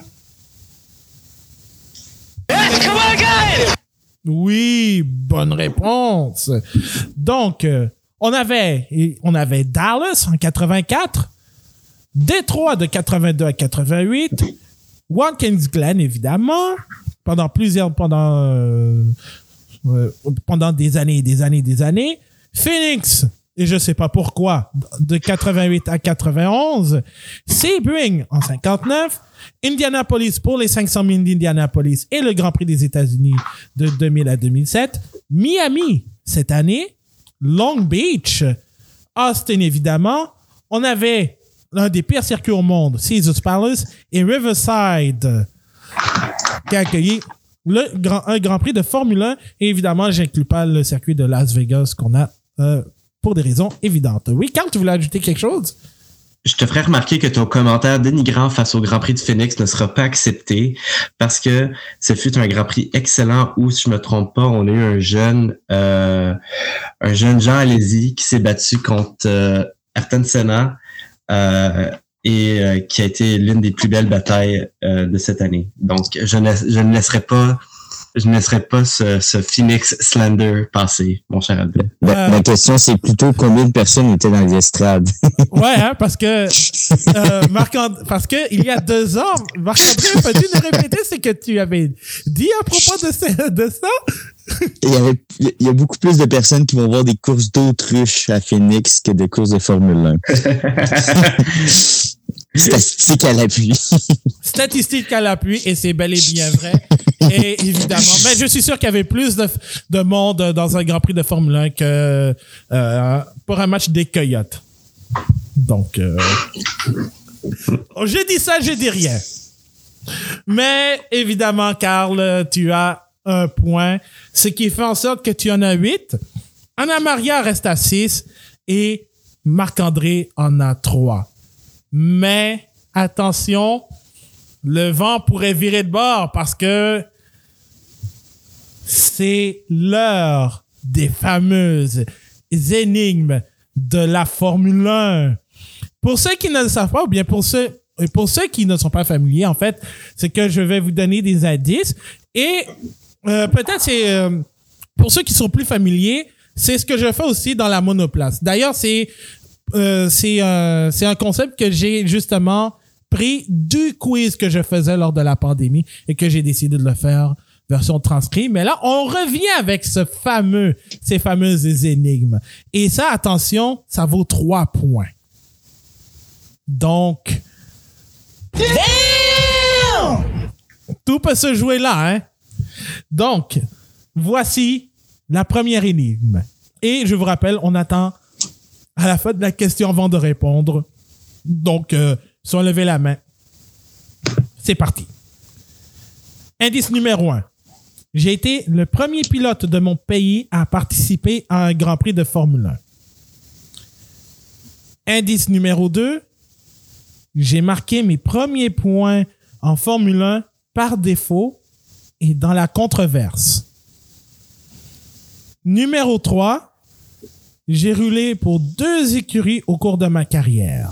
Yes, come on, guys! Oui, bonne réponse. Donc, euh, on avait, on avait Dallas en quatre-vingt-quatre, Détroit de quatre-vingt-deux à quatre-vingt-huit, Watkins Glen, évidemment, pendant plusieurs, pendant, euh, euh, pendant des années et des années et des années, Phoenix, et je sais pas pourquoi, de quatre-vingt-huit à quatre-vingt-onze, Sebring en cinquante-neuf, Indianapolis pour les cinq cent mille d'Indianapolis et le Grand Prix des États-Unis de deux mille à deux mille sept, Miami cette année, Long Beach, Austin évidemment, on avait l'un des pires circuits au monde, Caesars Palace et Riverside, qui a accueilli le grand, un Grand Prix de Formule un et évidemment, j'inclus pas le circuit de Las Vegas qu'on a euh, pour des raisons évidentes. Oui, Carl, tu voulais ajouter quelque chose? Je te ferai remarquer que ton commentaire dénigrant face au Grand Prix de Phoenix ne sera pas accepté parce que ce fut un Grand Prix excellent où, si je me trompe pas, on a eu un jeune euh, un jeune Jean Alesi qui s'est battu contre euh, Ayrton Senna euh, et euh, qui a été l'une des plus belles batailles euh, de cette année. Donc, je ne, je ne laisserai pas je ne laisserai pas ce, ce Phoenix Slender passer, mon cher Albert. La, Euh, la question, c'est plutôt combien de personnes étaient dans les estrades. Ouais, hein, parce que euh, Marc parce que il y a deux ans, Marc-André a dû nous répéter ce que tu avais dit à propos de, ce, de ça. Il y, avait, il y a beaucoup plus de personnes qui vont voir des courses d'autruche à Phoenix que de courses de Formule un. Statistique à l'appui. Statistique à l'appui, et c'est bel et bien vrai. Et évidemment, mais je suis sûr qu'il y avait plus de, de monde dans un Grand Prix de Formule un que euh, pour un match des Coyotes. Donc, euh, je dis ça, je dis rien. Mais évidemment, Carl, tu as un point, ce qui fait en sorte que tu en as huit. Anna Maria reste à six et Marc-André en a trois. Mais attention, le vent pourrait virer de bord parce que c'est l'heure des fameuses énigmes de la Formule un. Pour ceux qui ne le savent pas, ou bien pour ceux, pour ceux qui ne sont pas familiers, en fait, c'est que je vais vous donner des indices. Et euh, peut-être c'est... Euh, pour ceux qui sont plus familiers, c'est ce que je fais aussi dans la monoplace. D'ailleurs, c'est... Euh, c'est un, c'est un concept que j'ai justement pris du quiz que je faisais lors de la pandémie et que j'ai décidé de le faire version transcrite. Mais là, on revient avec ce fameux, ces fameuses énigmes. Et ça, attention, ça vaut trois points. Donc, damn! Tout peut se jouer là, hein? Donc, voici la première énigme. Et je vous rappelle, on attend à la fin de la question avant de répondre. Donc, euh, soit lever la main. C'est parti. Indice numéro un. J'ai été le premier pilote de mon pays à participer à un Grand Prix de Formule un. Indice numéro deux. J'ai marqué mes premiers points en Formule un par défaut et dans la controverse. Numéro trois. J'ai roulé pour deux écuries au cours de ma carrière.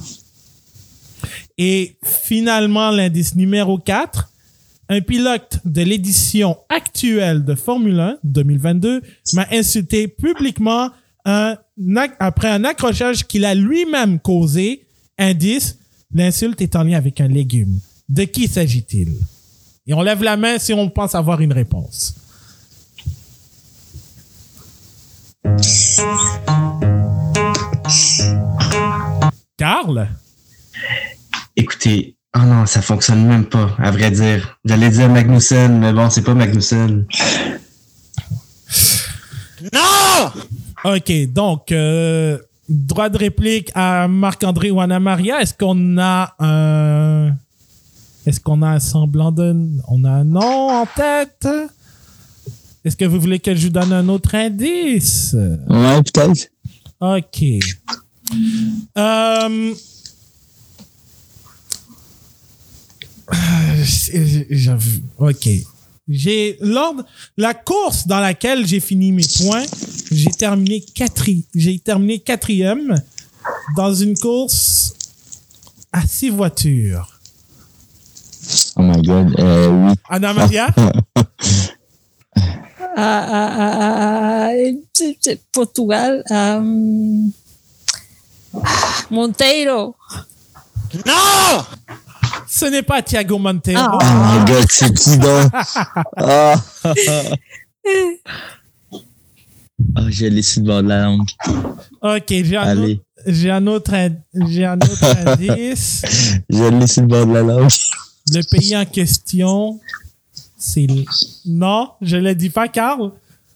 Et finalement, l'indice numéro quatre, un pilote de l'édition actuelle de Formule un deux mille vingt-deux m'a insulté publiquement un, après un accrochage qu'il a lui-même causé. Indice, l'insulte est en lien avec un légume. De qui s'agit-il? Et on lève la main si on pense avoir une réponse. Carl? Écoutez, oh non, ça fonctionne même pas, à vrai dire. J'allais dire Magnussen, mais bon, c'est pas Magnussen. Non! OK, donc, euh, droit de réplique à Marc-André ou Anna Maria. Est-ce qu'on a un... Est-ce qu'on a un semblant de... On a un nom en tête? Est-ce que vous voulez que je vous donne un autre indice? Ouais, peut-être. OK. Euh... J'avoue. OK. J'ai, lors de la course dans laquelle j'ai fini mes points, j'ai terminé quatri... j'ai terminé quatrième dans une course à six voitures. Oh my God. Euh, oui. Anna Maria? Ah, ah, ah, ah, c'est- c'est Portugal. Um, Monteiro. Non! Ce n'est pas Thiago Monteiro. Ah. Oh my God, c'est qui donc? Ah, Ah, j'ai laissé le bord de la langue. OK, j'ai un, Allez. autre, j'ai un autre ind- j'ai un autre indice. J'ai laissé le bord de la langue. Le pays en question, c'est... l- Non, je ne le dis pas, Carl.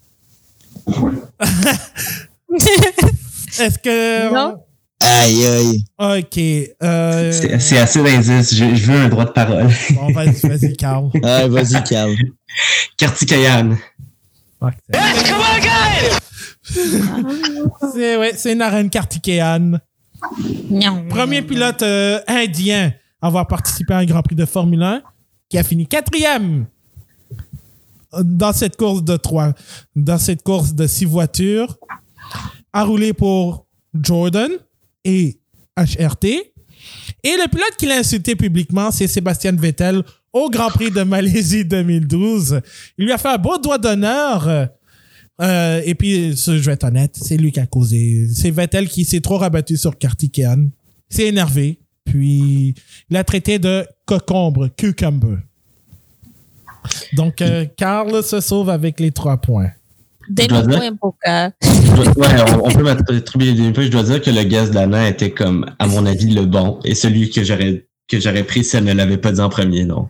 Est-ce que... Non. Aïe, aïe. OK. Euh... C'est c'est assez d'indices. Je, je veux un droit de parole. Bon, vas-y, vas-y, Carl. Ah, vas-y, Carl. Kartikeyan. Fuck, c'est- Yes, come on, guys! C'est, ouais, c'est Naren Kartikeyan. Non. Premier pilote euh, indien à avoir participé à un Grand Prix de Formule un qui a fini quatrième dans cette course de trois, dans cette course de six voitures, a roulé pour Jordan et H R T. Et le pilote qui l'a insulté publiquement, c'est Sébastien Vettel au Grand Prix de Malaisie deux mille douze. Il lui a fait un beau doigt d'honneur. Euh, et puis, je vais être honnête, c'est lui qui a causé. C'est Vettel qui s'est trop rabattu sur Karthikeyan. Il s'est énervé. Puis, il l'a traité de cocombre, cucumber. Donc, euh, Carl se sauve avec les trois points. Des dois dire- points pour Carl. Je dois- ouais, on, on peut m'attribuer des points. Je dois dire que le gaz d'Anna était comme, à mon avis, le bon. Et celui que j'aurais que j'aurais pris si elle ne l'avait pas dit en premier, non.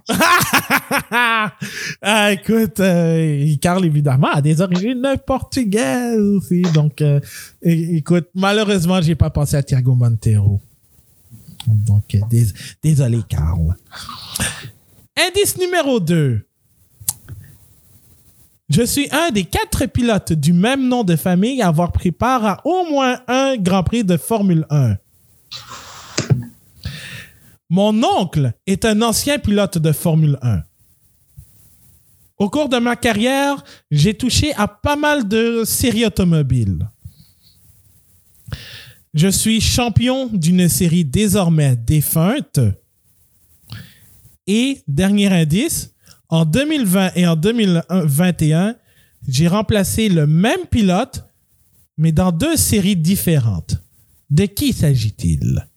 ah, écoute, euh, Carl, évidemment, a des origines portugaises aussi. Donc, euh, é- écoute, malheureusement, j'ai pas pensé à Thiago Monteiro. Donc, euh, dés- désolé, Carl. Indice numéro deux. Je suis un des quatre pilotes du même nom de famille à avoir pris part à au moins un Grand Prix de Formule un. Mon oncle est un ancien pilote de Formule un. Au cours de ma carrière, j'ai touché à pas mal de séries automobiles. Je suis champion d'une série désormais défunte. Et, dernier indice, en deux mille vingt et en deux mille vingt et un, j'ai remplacé le même pilote, mais dans deux séries différentes. De qui s'agit-il?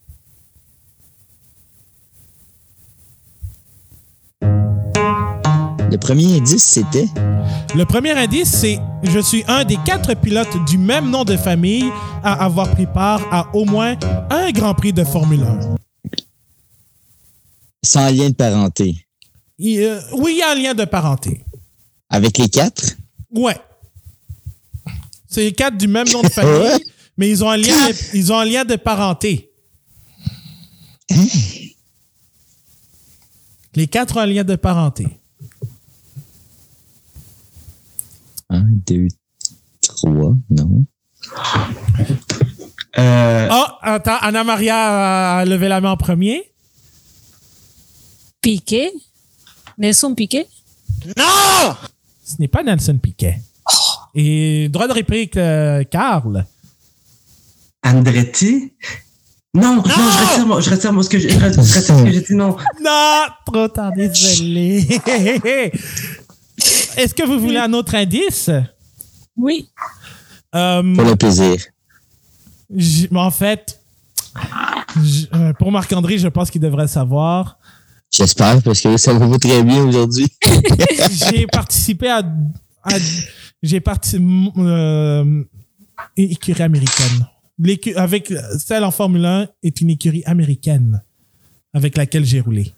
Le premier indice, c'était Le premier indice, c'est « Je suis un des quatre pilotes du même nom de famille à avoir pris part à au moins un Grand Prix de Formule un. sans lien de parenté. » Il, euh, Oui, il y a un lien de parenté. Avec les quatre? Ouais. C'est les quatre du même nom de famille, mais ils ont un lien, ils ont un lien de parenté. Les quatre ont un lien de parenté. Un, deux, trois, non. Euh, Oh, attends, Anna Maria a levé la main en premier. Piqué. Nelson Piqué. Non! Ce n'est pas Nelson Piquet. Et droit de réplique, euh, Carl. Andretti? Non, non, je retire, mon- je retire mon- ce que j'ai, je retire ce que j'ai dit, non. Non, trop tard, désolé. Est-ce que vous voulez un autre indice? Oui. Euh, Pour le plaisir. j- en fait, j- euh, pour Marc-André, je pense qu'il devrait savoir. J'espère, parce que ça va pas très bien aujourd'hui. J'ai participé à, à j'ai participé euh, écurie américaine. L'écu- avec celle en Formule un est une écurie américaine avec laquelle j'ai roulé.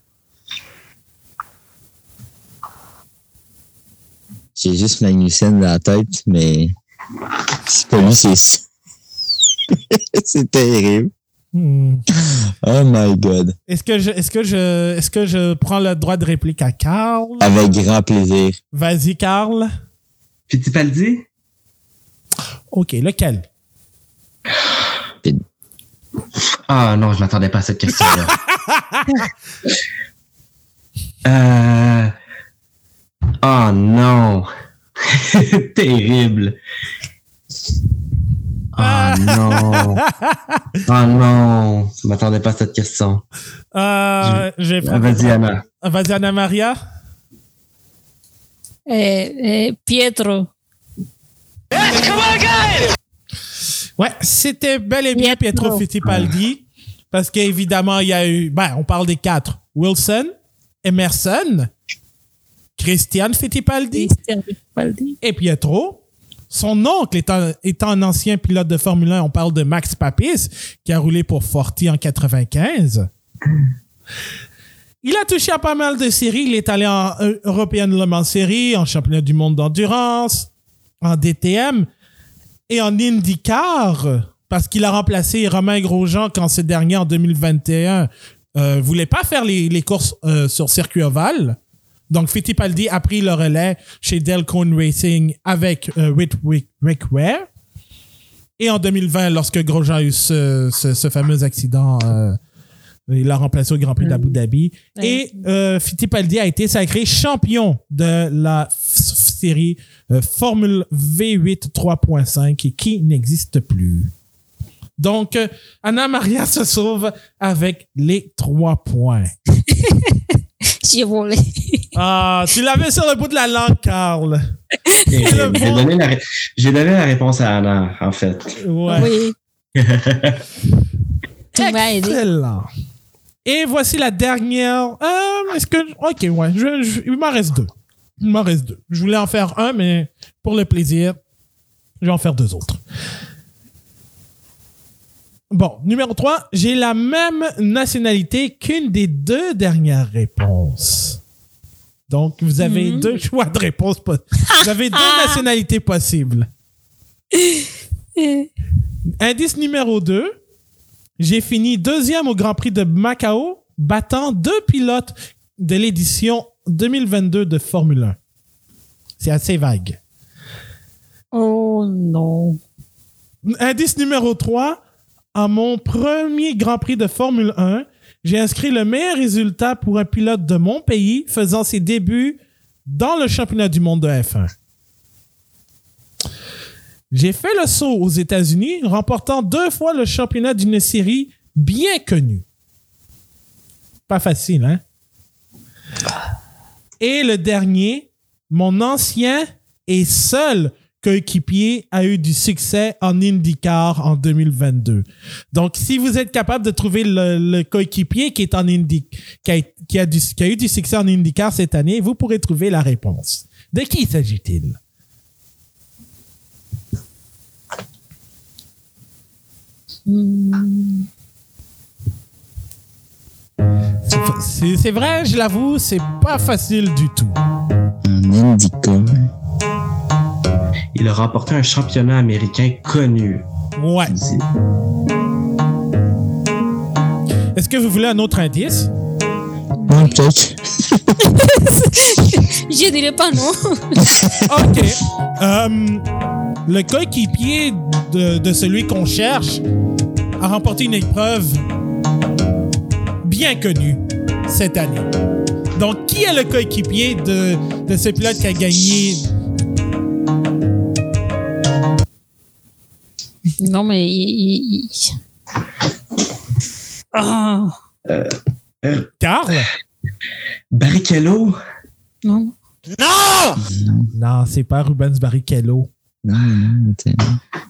J'ai juste Magnussen dans la tête, mais c'est pas lui, c'est ça. C'est terrible. Hmm. Oh my God. Est-ce que je est-ce que je est-ce que je prends le droit de réplique à Carl? Avec grand plaisir. Vas-y, Carl. Fittipaldi? OK, lequel? Ah non, je m'attendais pas à cette question-là. euh... Oh non. Terrible. Oh non. Oh non. Je m'attendais pas à cette question. Euh, je vais Ah, prendre- vas-y, Anna. Vas-y, Anna Maria. Eh, eh, Pietro. Yes, come on, guys! Ouais, c'était bel et bien Pietro. Pietro Fittipaldi. Parce qu'évidemment, il y a eu... Ben, on parle des quatre. Wilson, Emerson, Christian Fittipaldi Christian Fittipaldi. et Pietro. Son oncle étant, étant un ancien pilote de Formule un, on parle de Max Papis, qui a roulé pour Forti en quatre-vingt-quinze. Il a touché à pas mal de séries. Il est allé en euh, European Le Mans Series, en championnat du monde d'endurance, en D T M et en IndyCar, parce qu'il a remplacé Romain Grosjean quand ce dernier, en deux mille vingt et un, euh, voulait pas faire les, les courses euh, sur circuit ovale. Donc, Fittipaldi a pris le relais chez Delcone Racing avec euh, Rick, Rick, Rick Ware. Et en deux mille vingt, lorsque Grosjean a eu ce, ce, ce fameux accident, euh, il l'a remplacé au Grand Prix d'Abu Dhabi. Ouais. Et euh, Fittipaldi a été sacré champion de la f- série euh, Formule V huit trois point cinq qui n'existe plus. Donc, euh, Anna Maria se sauve avec les trois points. J'ai volé. Ah, tu l'avais sur le bout de la langue, Carl. J'ai donné, la ré- j'ai donné la réponse à Anna, en fait. Ouais. Oui. Tu m'as aidé. Excellent. Et voici la dernière. Euh, est-ce que. Ok, ouais. Je, je- il m'en reste deux. Il m'en reste deux. Je voulais en faire un, mais pour le plaisir, je vais en faire deux autres. Bon, numéro trois. J'ai la même nationalité qu'une des deux dernières réponses. Donc, vous avez Mhm. deux choix de réponse. po- Vous avez deux nationalités possibles. Indice numéro deux. J'ai fini deuxième au Grand Prix de Macao, battant deux pilotes de l'édition deux mille vingt-deux de Formule un. C'est assez vague. Oh non. Indice numéro trois. À mon premier Grand Prix de Formule un, j'ai inscrit le meilleur résultat pour un pilote de mon pays faisant ses débuts dans le championnat du monde de F un. J'ai fait le saut aux États-Unis, remportant deux fois le championnat d'une série bien connue. Pas facile, hein? Et le dernier, mon ancien et seul coéquipier a eu du succès en IndyCar en deux mille vingt-deux. Donc, si vous êtes capable de trouver le, le coéquipier qui est en Indy, qui a, qui, a du, qui a eu du succès en IndyCar cette année, vous pourrez trouver la réponse. De qui s'agit-il? Hmm. C'est, c'est vrai, je l'avoue, c'est pas facile du tout. Un IndyCar. Il a remporté un championnat américain connu. Ouais. Ici. Est-ce que vous voulez un autre indice? Ouais, peut-être. Je dirais pas non. OK. Euh, le coéquipier de, de celui qu'on cherche a remporté une épreuve bien connue cette année. Donc, qui est le coéquipier de, de ce pilote qui a gagné? Non, mais il. il- il- Ah, Carl? Barrichello? non. Non! Non, c'est pas Rubens Barrichello. Non, non, attends.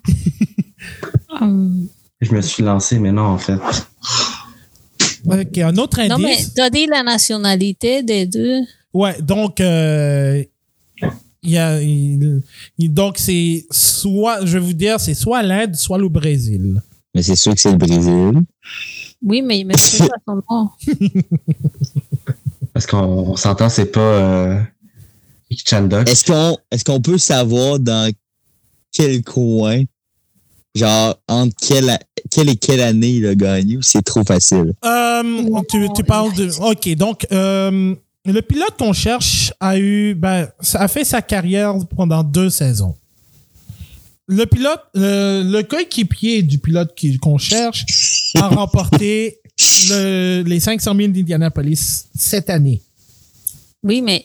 Hum. Je me suis lancé, mais non, en fait. OK, un autre indice. Non, mais tu as dit la nationalité des deux. Ouais, donc, euh, il y a, il- il- donc c'est soit, je vais vous dire, c'est soit l'Inde, soit le Brésil. Mais c'est sûr que c'est le Brésil. Oui, mais il me fait pas son nom. Parce qu'on on s'entend, c'est pas euh, Chandok. Est-ce qu'on est-ce qu'on peut savoir dans quel coin, genre entre quelle, quelle et quelle année il a gagné, ou c'est trop facile? Euh, tu, tu parles de. OK, donc, euh, le pilote qu'on cherche a eu. Ben, ça a fait sa carrière pendant deux saisons. Le pilote, le, le coéquipier du pilote qui- qu'on cherche a remporté le- les cinq cent mille d'Indianapolis cette année. Oui, mais.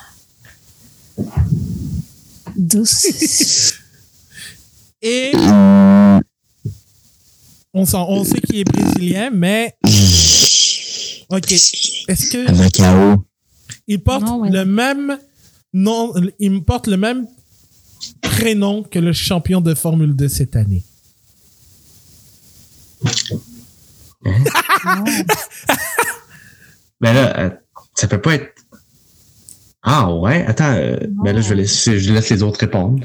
Douce. Et on, s'en- on sait qu'il est brésilien, mais. OK. Est-ce que. À Macao. Il porte Non, ouais. le même nom, il porte le même prénom que le champion de Formule deux cette année. Mais là, euh, ça peut pas être. Ah ouais, attends. Euh, ben là, je, vais laisser, je laisse les autres répondre.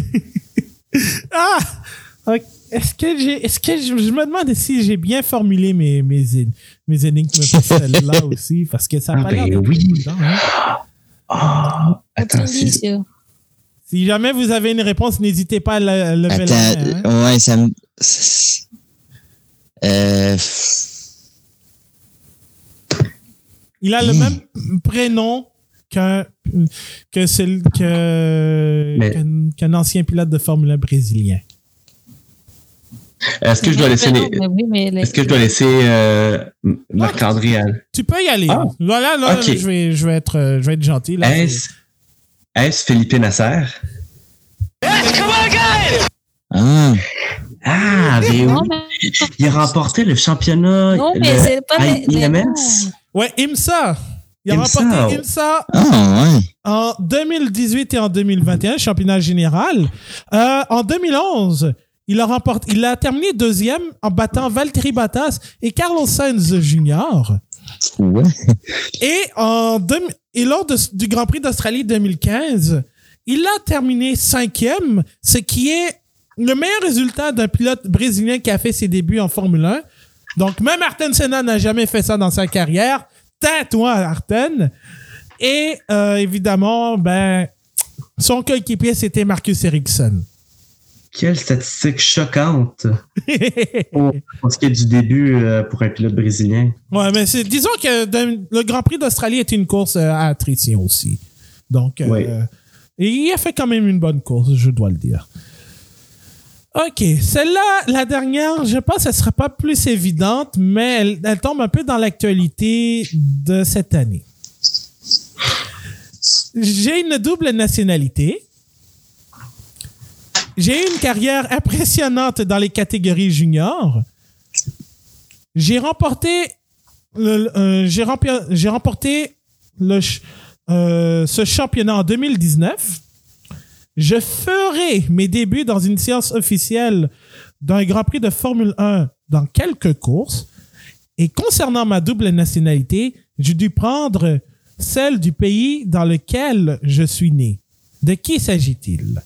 Ah! Ok. Est-ce que j'ai, est-ce que je, je me demande si j'ai bien formulé mes, mes, é- mes énigmes pour celle-là aussi, parce que ça a Ah, pas l'air ben d'être oui. évident, hein. Ah, attends, Autre c'est- indice. Si jamais vous avez une réponse, n'hésitez pas à le- lever la main, hein. Attends, ouais, ça me. Euh. Il a le même prénom qu'un, que celui, que, Mais- qu'un, qu'un ancien pilote de Formule un brésilien. Est-ce que je dois laisser les. Mais oui, mais les- Est-ce que je dois laisser euh, Marc-André à... Tu peux y aller. Ah. Voilà, là, Ok. je vais, je vais être, euh, je vais être gentil. Là, Est-ce est-ce Felipe Nasser? Yes, come on, guys! Ah, Ah, mais Non, oui. mais, Il a remporté le championnat non, le mais c'est pas les, les I M noms. S. Ouais, IMSA. Il a IMSA, remporté oh. IMSA Ah, ouais. en deux mille dix-huit et en deux mille vingt et un, championnat général. Euh, en deux mille onze, il a remporté, il a terminé deuxième en battant Valtteri Bottas et Carlos Sainz Junior Ouais. Et, en deux, et lors de, du Grand Prix d'Australie deux mille quinze, il a terminé cinquième, ce qui est le meilleur résultat d'un pilote brésilien qui a fait ses débuts en Formule un. Donc, même Ayrton Senna n'a jamais fait ça dans sa carrière. Tais-toi, Ayrton. Et euh, évidemment, ben, son coéquipier, c'était Marcus Ericsson. Quelle statistique choquante pour, pour ce qui est du début euh, pour un pilote brésilien. Ouais, mais c'est, disons que de, le Grand Prix d'Australie est une course euh, à attrition aussi. Donc, euh, Oui. et il a fait quand même une bonne course, je dois le dire. OK, celle-là, la dernière, je pense qu'elle ne sera pas plus évidente, mais elle, elle tombe un peu dans l'actualité de cette année. J'ai une double nationalité. J'ai eu une carrière impressionnante dans les catégories juniors. J'ai remporté, le, euh, j'ai rempi- j'ai remporté le, ch- euh, ce championnat en deux mille dix-neuf. Je ferai mes débuts dans une séance officielle d'un Grand Prix de Formule un dans quelques courses. Et concernant ma double nationalité, j'ai dû prendre celle du pays dans lequel je suis né. De qui s'agit-il?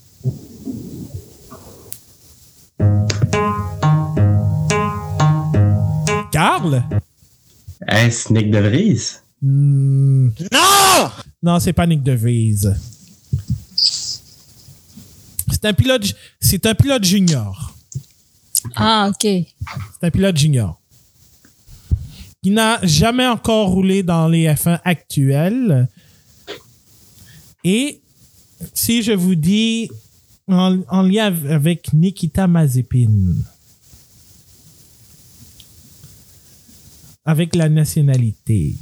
Carl? Est-ce Nick De Vries? Hmm, Non! non, c'est pas Nick De Vries. C'est un pilote, c'est un pilote junior. Ah, ok. C'est un pilote junior. Qui n'a jamais encore roulé dans les F un actuels. Et si je vous dis en, en lien avec Nikita Mazepin, avec la nationalité.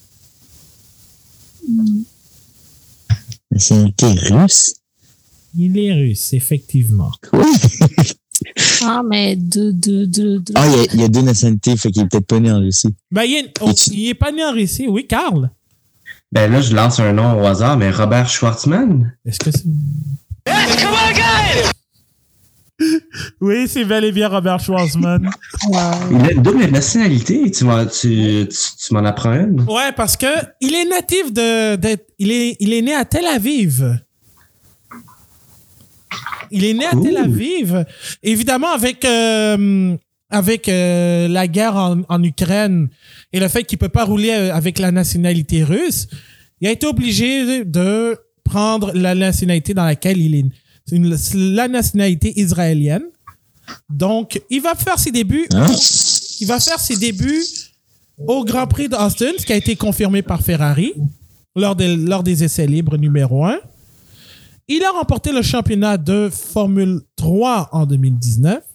Nationalité russe? Il est russe, effectivement. Quoi? Ah, mais de, de, de, de... Ah, il y, a- il y a deux nationalités, fait qu'il est peut-être pas né en Russie. Ben, il, est, oh, il est pas né en Russie, oui, Carl. Ben là, je lance un nom au hasard, mais Robert Schwartzman? Est-ce que c'est... Yes, come on, guys! Oui, c'est bel et bien Robert Schwarzman. Il a une double nationalité, tu m'en, tu, tu, tu m'en apprends une? Ouais, parce que il est natif de, d'être, il est, il est né à Tel Aviv. Il est né Cool. à Tel Aviv. Évidemment, avec, euh, avec euh, la guerre en, en Ukraine et le fait qu'il peut pas rouler avec la nationalité russe, il a été obligé de prendre la nationalité dans laquelle il est. C'est une, la nationalité israélienne. Donc, il va faire ses débuts. Hein? Il va faire ses débuts au Grand Prix d'Austin, ce qui a été confirmé par Ferrari lors, de, lors des essais libres numéro un. Il a remporté le championnat de Formule trois en deux mille dix-neuf.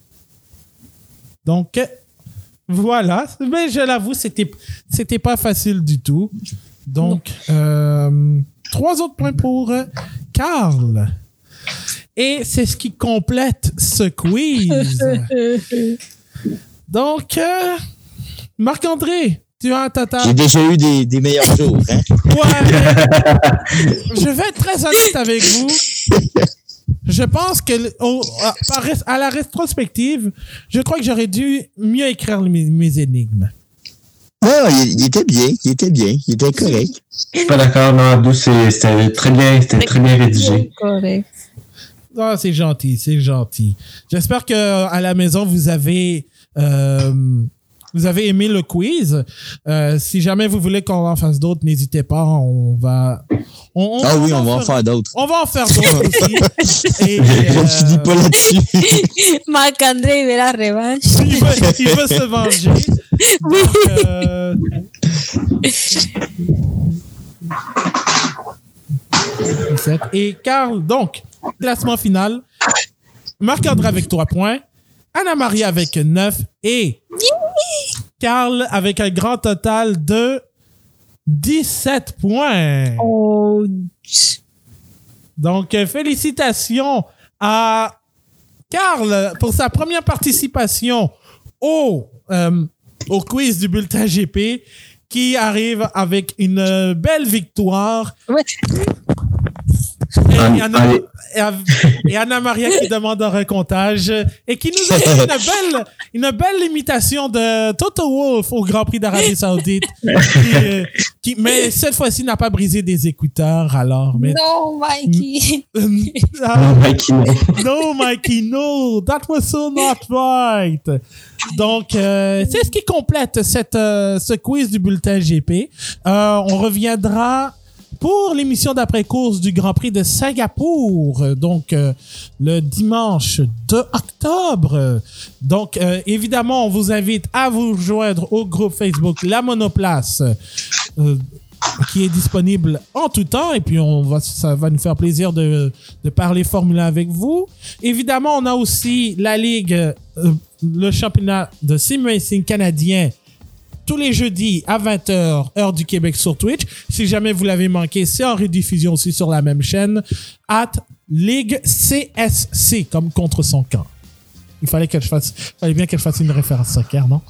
Donc, voilà. Mais je l'avoue, c'était, c'était pas facile du tout. Donc, euh, trois autres points pour Carl. Et c'est ce qui complète ce quiz. Donc, euh, Marc-André, tu as un total. J'ai déjà eu des, des meilleurs jours, hein? Ouais, mais je vais être très honnête avec vous. Je pense que au, à, par- à la rétrospective, je crois que j'aurais dû mieux écrire mes, mes énigmes. Ah, il, il était bien, il était bien, il était correct. Je suis pas d'accord, non, Abdou, c'est- c'était très bien, c'était très bien rédigé. Correct. Ah, c'est gentil, c'est gentil. J'espère que à la maison vous avez euh, vous avez aimé le quiz. Euh, si jamais vous voulez qu'on en fasse d'autres, n'hésitez pas. On va. On, on- Ah oui, on va en faire- faire d'autres. On va en faire d'autres aussi. Et, Je euh, ne finis pas là-dessus. Marc-André, il veut la revanche. il, veut, il veut se venger. Donc, euh, Et Carl, donc, classement final. Marc-André avec trois points. Anna-Marie avec neuf. Et Carl avec un grand total de dix-sept points. Oh, Donc, euh, félicitations à Carl pour sa première participation au, euh, au quiz du Bulletin G P qui arrive avec une belle victoire. Ouais. Et Anna, et Anna Maria qui demande un recomptage et qui nous a fait une belle, une belle imitation de Toto Wolff au Grand Prix d'Arabie Saoudite. qui, euh, qui, mais cette fois-ci n'a pas brisé des écouteurs, alors. Mais, No, Mikey. Non, Mikey, non. No, Mikey, no. That was so not right. Donc, euh, c'est ce qui complète cette, euh, ce quiz du bulletin G P. Euh, on reviendra pour l'émission d'après-course du Grand Prix de Singapour, donc euh, le dimanche deux octobre. Donc, euh, évidemment, on vous invite à vous joindre au groupe Facebook La Monoplace, euh, qui est disponible en tout temps, et puis on va, ça va nous faire plaisir de, de parler Formule un avec vous. Évidemment, on a aussi la Ligue, euh, le championnat de sim racing canadien, tous les jeudis à vingt heures, heure du Québec sur Twitch. Si jamais vous l'avez manqué, c'est en rediffusion aussi sur la même chaîne. At Ligue C S C, comme contre son camp. Il fallait que je fasse, fallait bien que je fasse une référence soccer, non?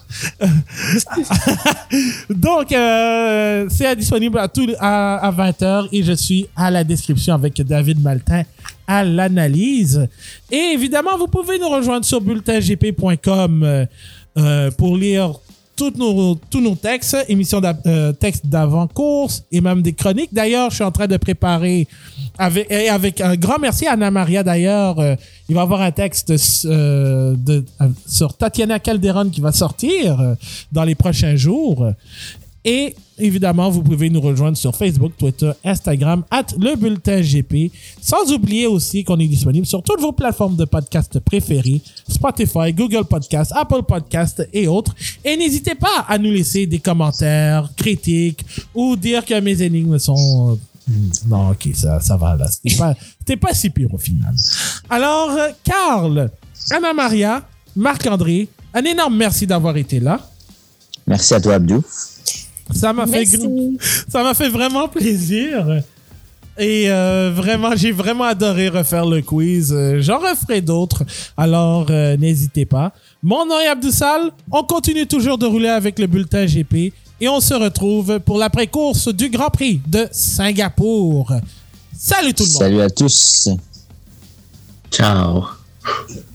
Donc, euh, c'est disponible à, tout, à, à vingt heures et je suis à la description avec David Maltin à l'analyse. Et évidemment, vous pouvez nous rejoindre sur bulletin g p point com euh, pour lire Tous nos, tous nos textes, émissions de euh, textes d'avant-course et même des chroniques. D'ailleurs, je suis en train de préparer avec, et avec un grand merci à Anna Maria d'ailleurs. Euh, il va y avoir un texte euh, de, euh, sur Tatiana Calderon qui va sortir euh, dans les prochains jours. Et évidemment, vous pouvez nous rejoindre sur Facebook, Twitter, Instagram, at le bulletin G P. Sans oublier aussi qu'on est disponible sur toutes vos plateformes de podcast préférées, Spotify, Google Podcast, Apple Podcast et autres. Et n'hésitez pas à nous laisser des commentaires, critiques ou dire que mes énigmes sont... Non, ok, ça, ça va là. C'était pas, c'était pas si pire au final. Alors, euh, Carl, Anna Maria, Marc-André, un énorme merci d'avoir été là. Merci à toi, Abdou. Ça m'a fait, gr- ça m'a fait vraiment plaisir. Et euh, vraiment, j'ai vraiment adoré refaire le quiz. Euh, J'en referai d'autres. Alors, euh, n'hésitez pas. Mon nom est Abdoussal. On continue toujours de rouler avec le bulletin G P. Et on se retrouve pour l'après-course du Grand Prix de Singapour. Salut tout le monde. Salut à tous. Ciao.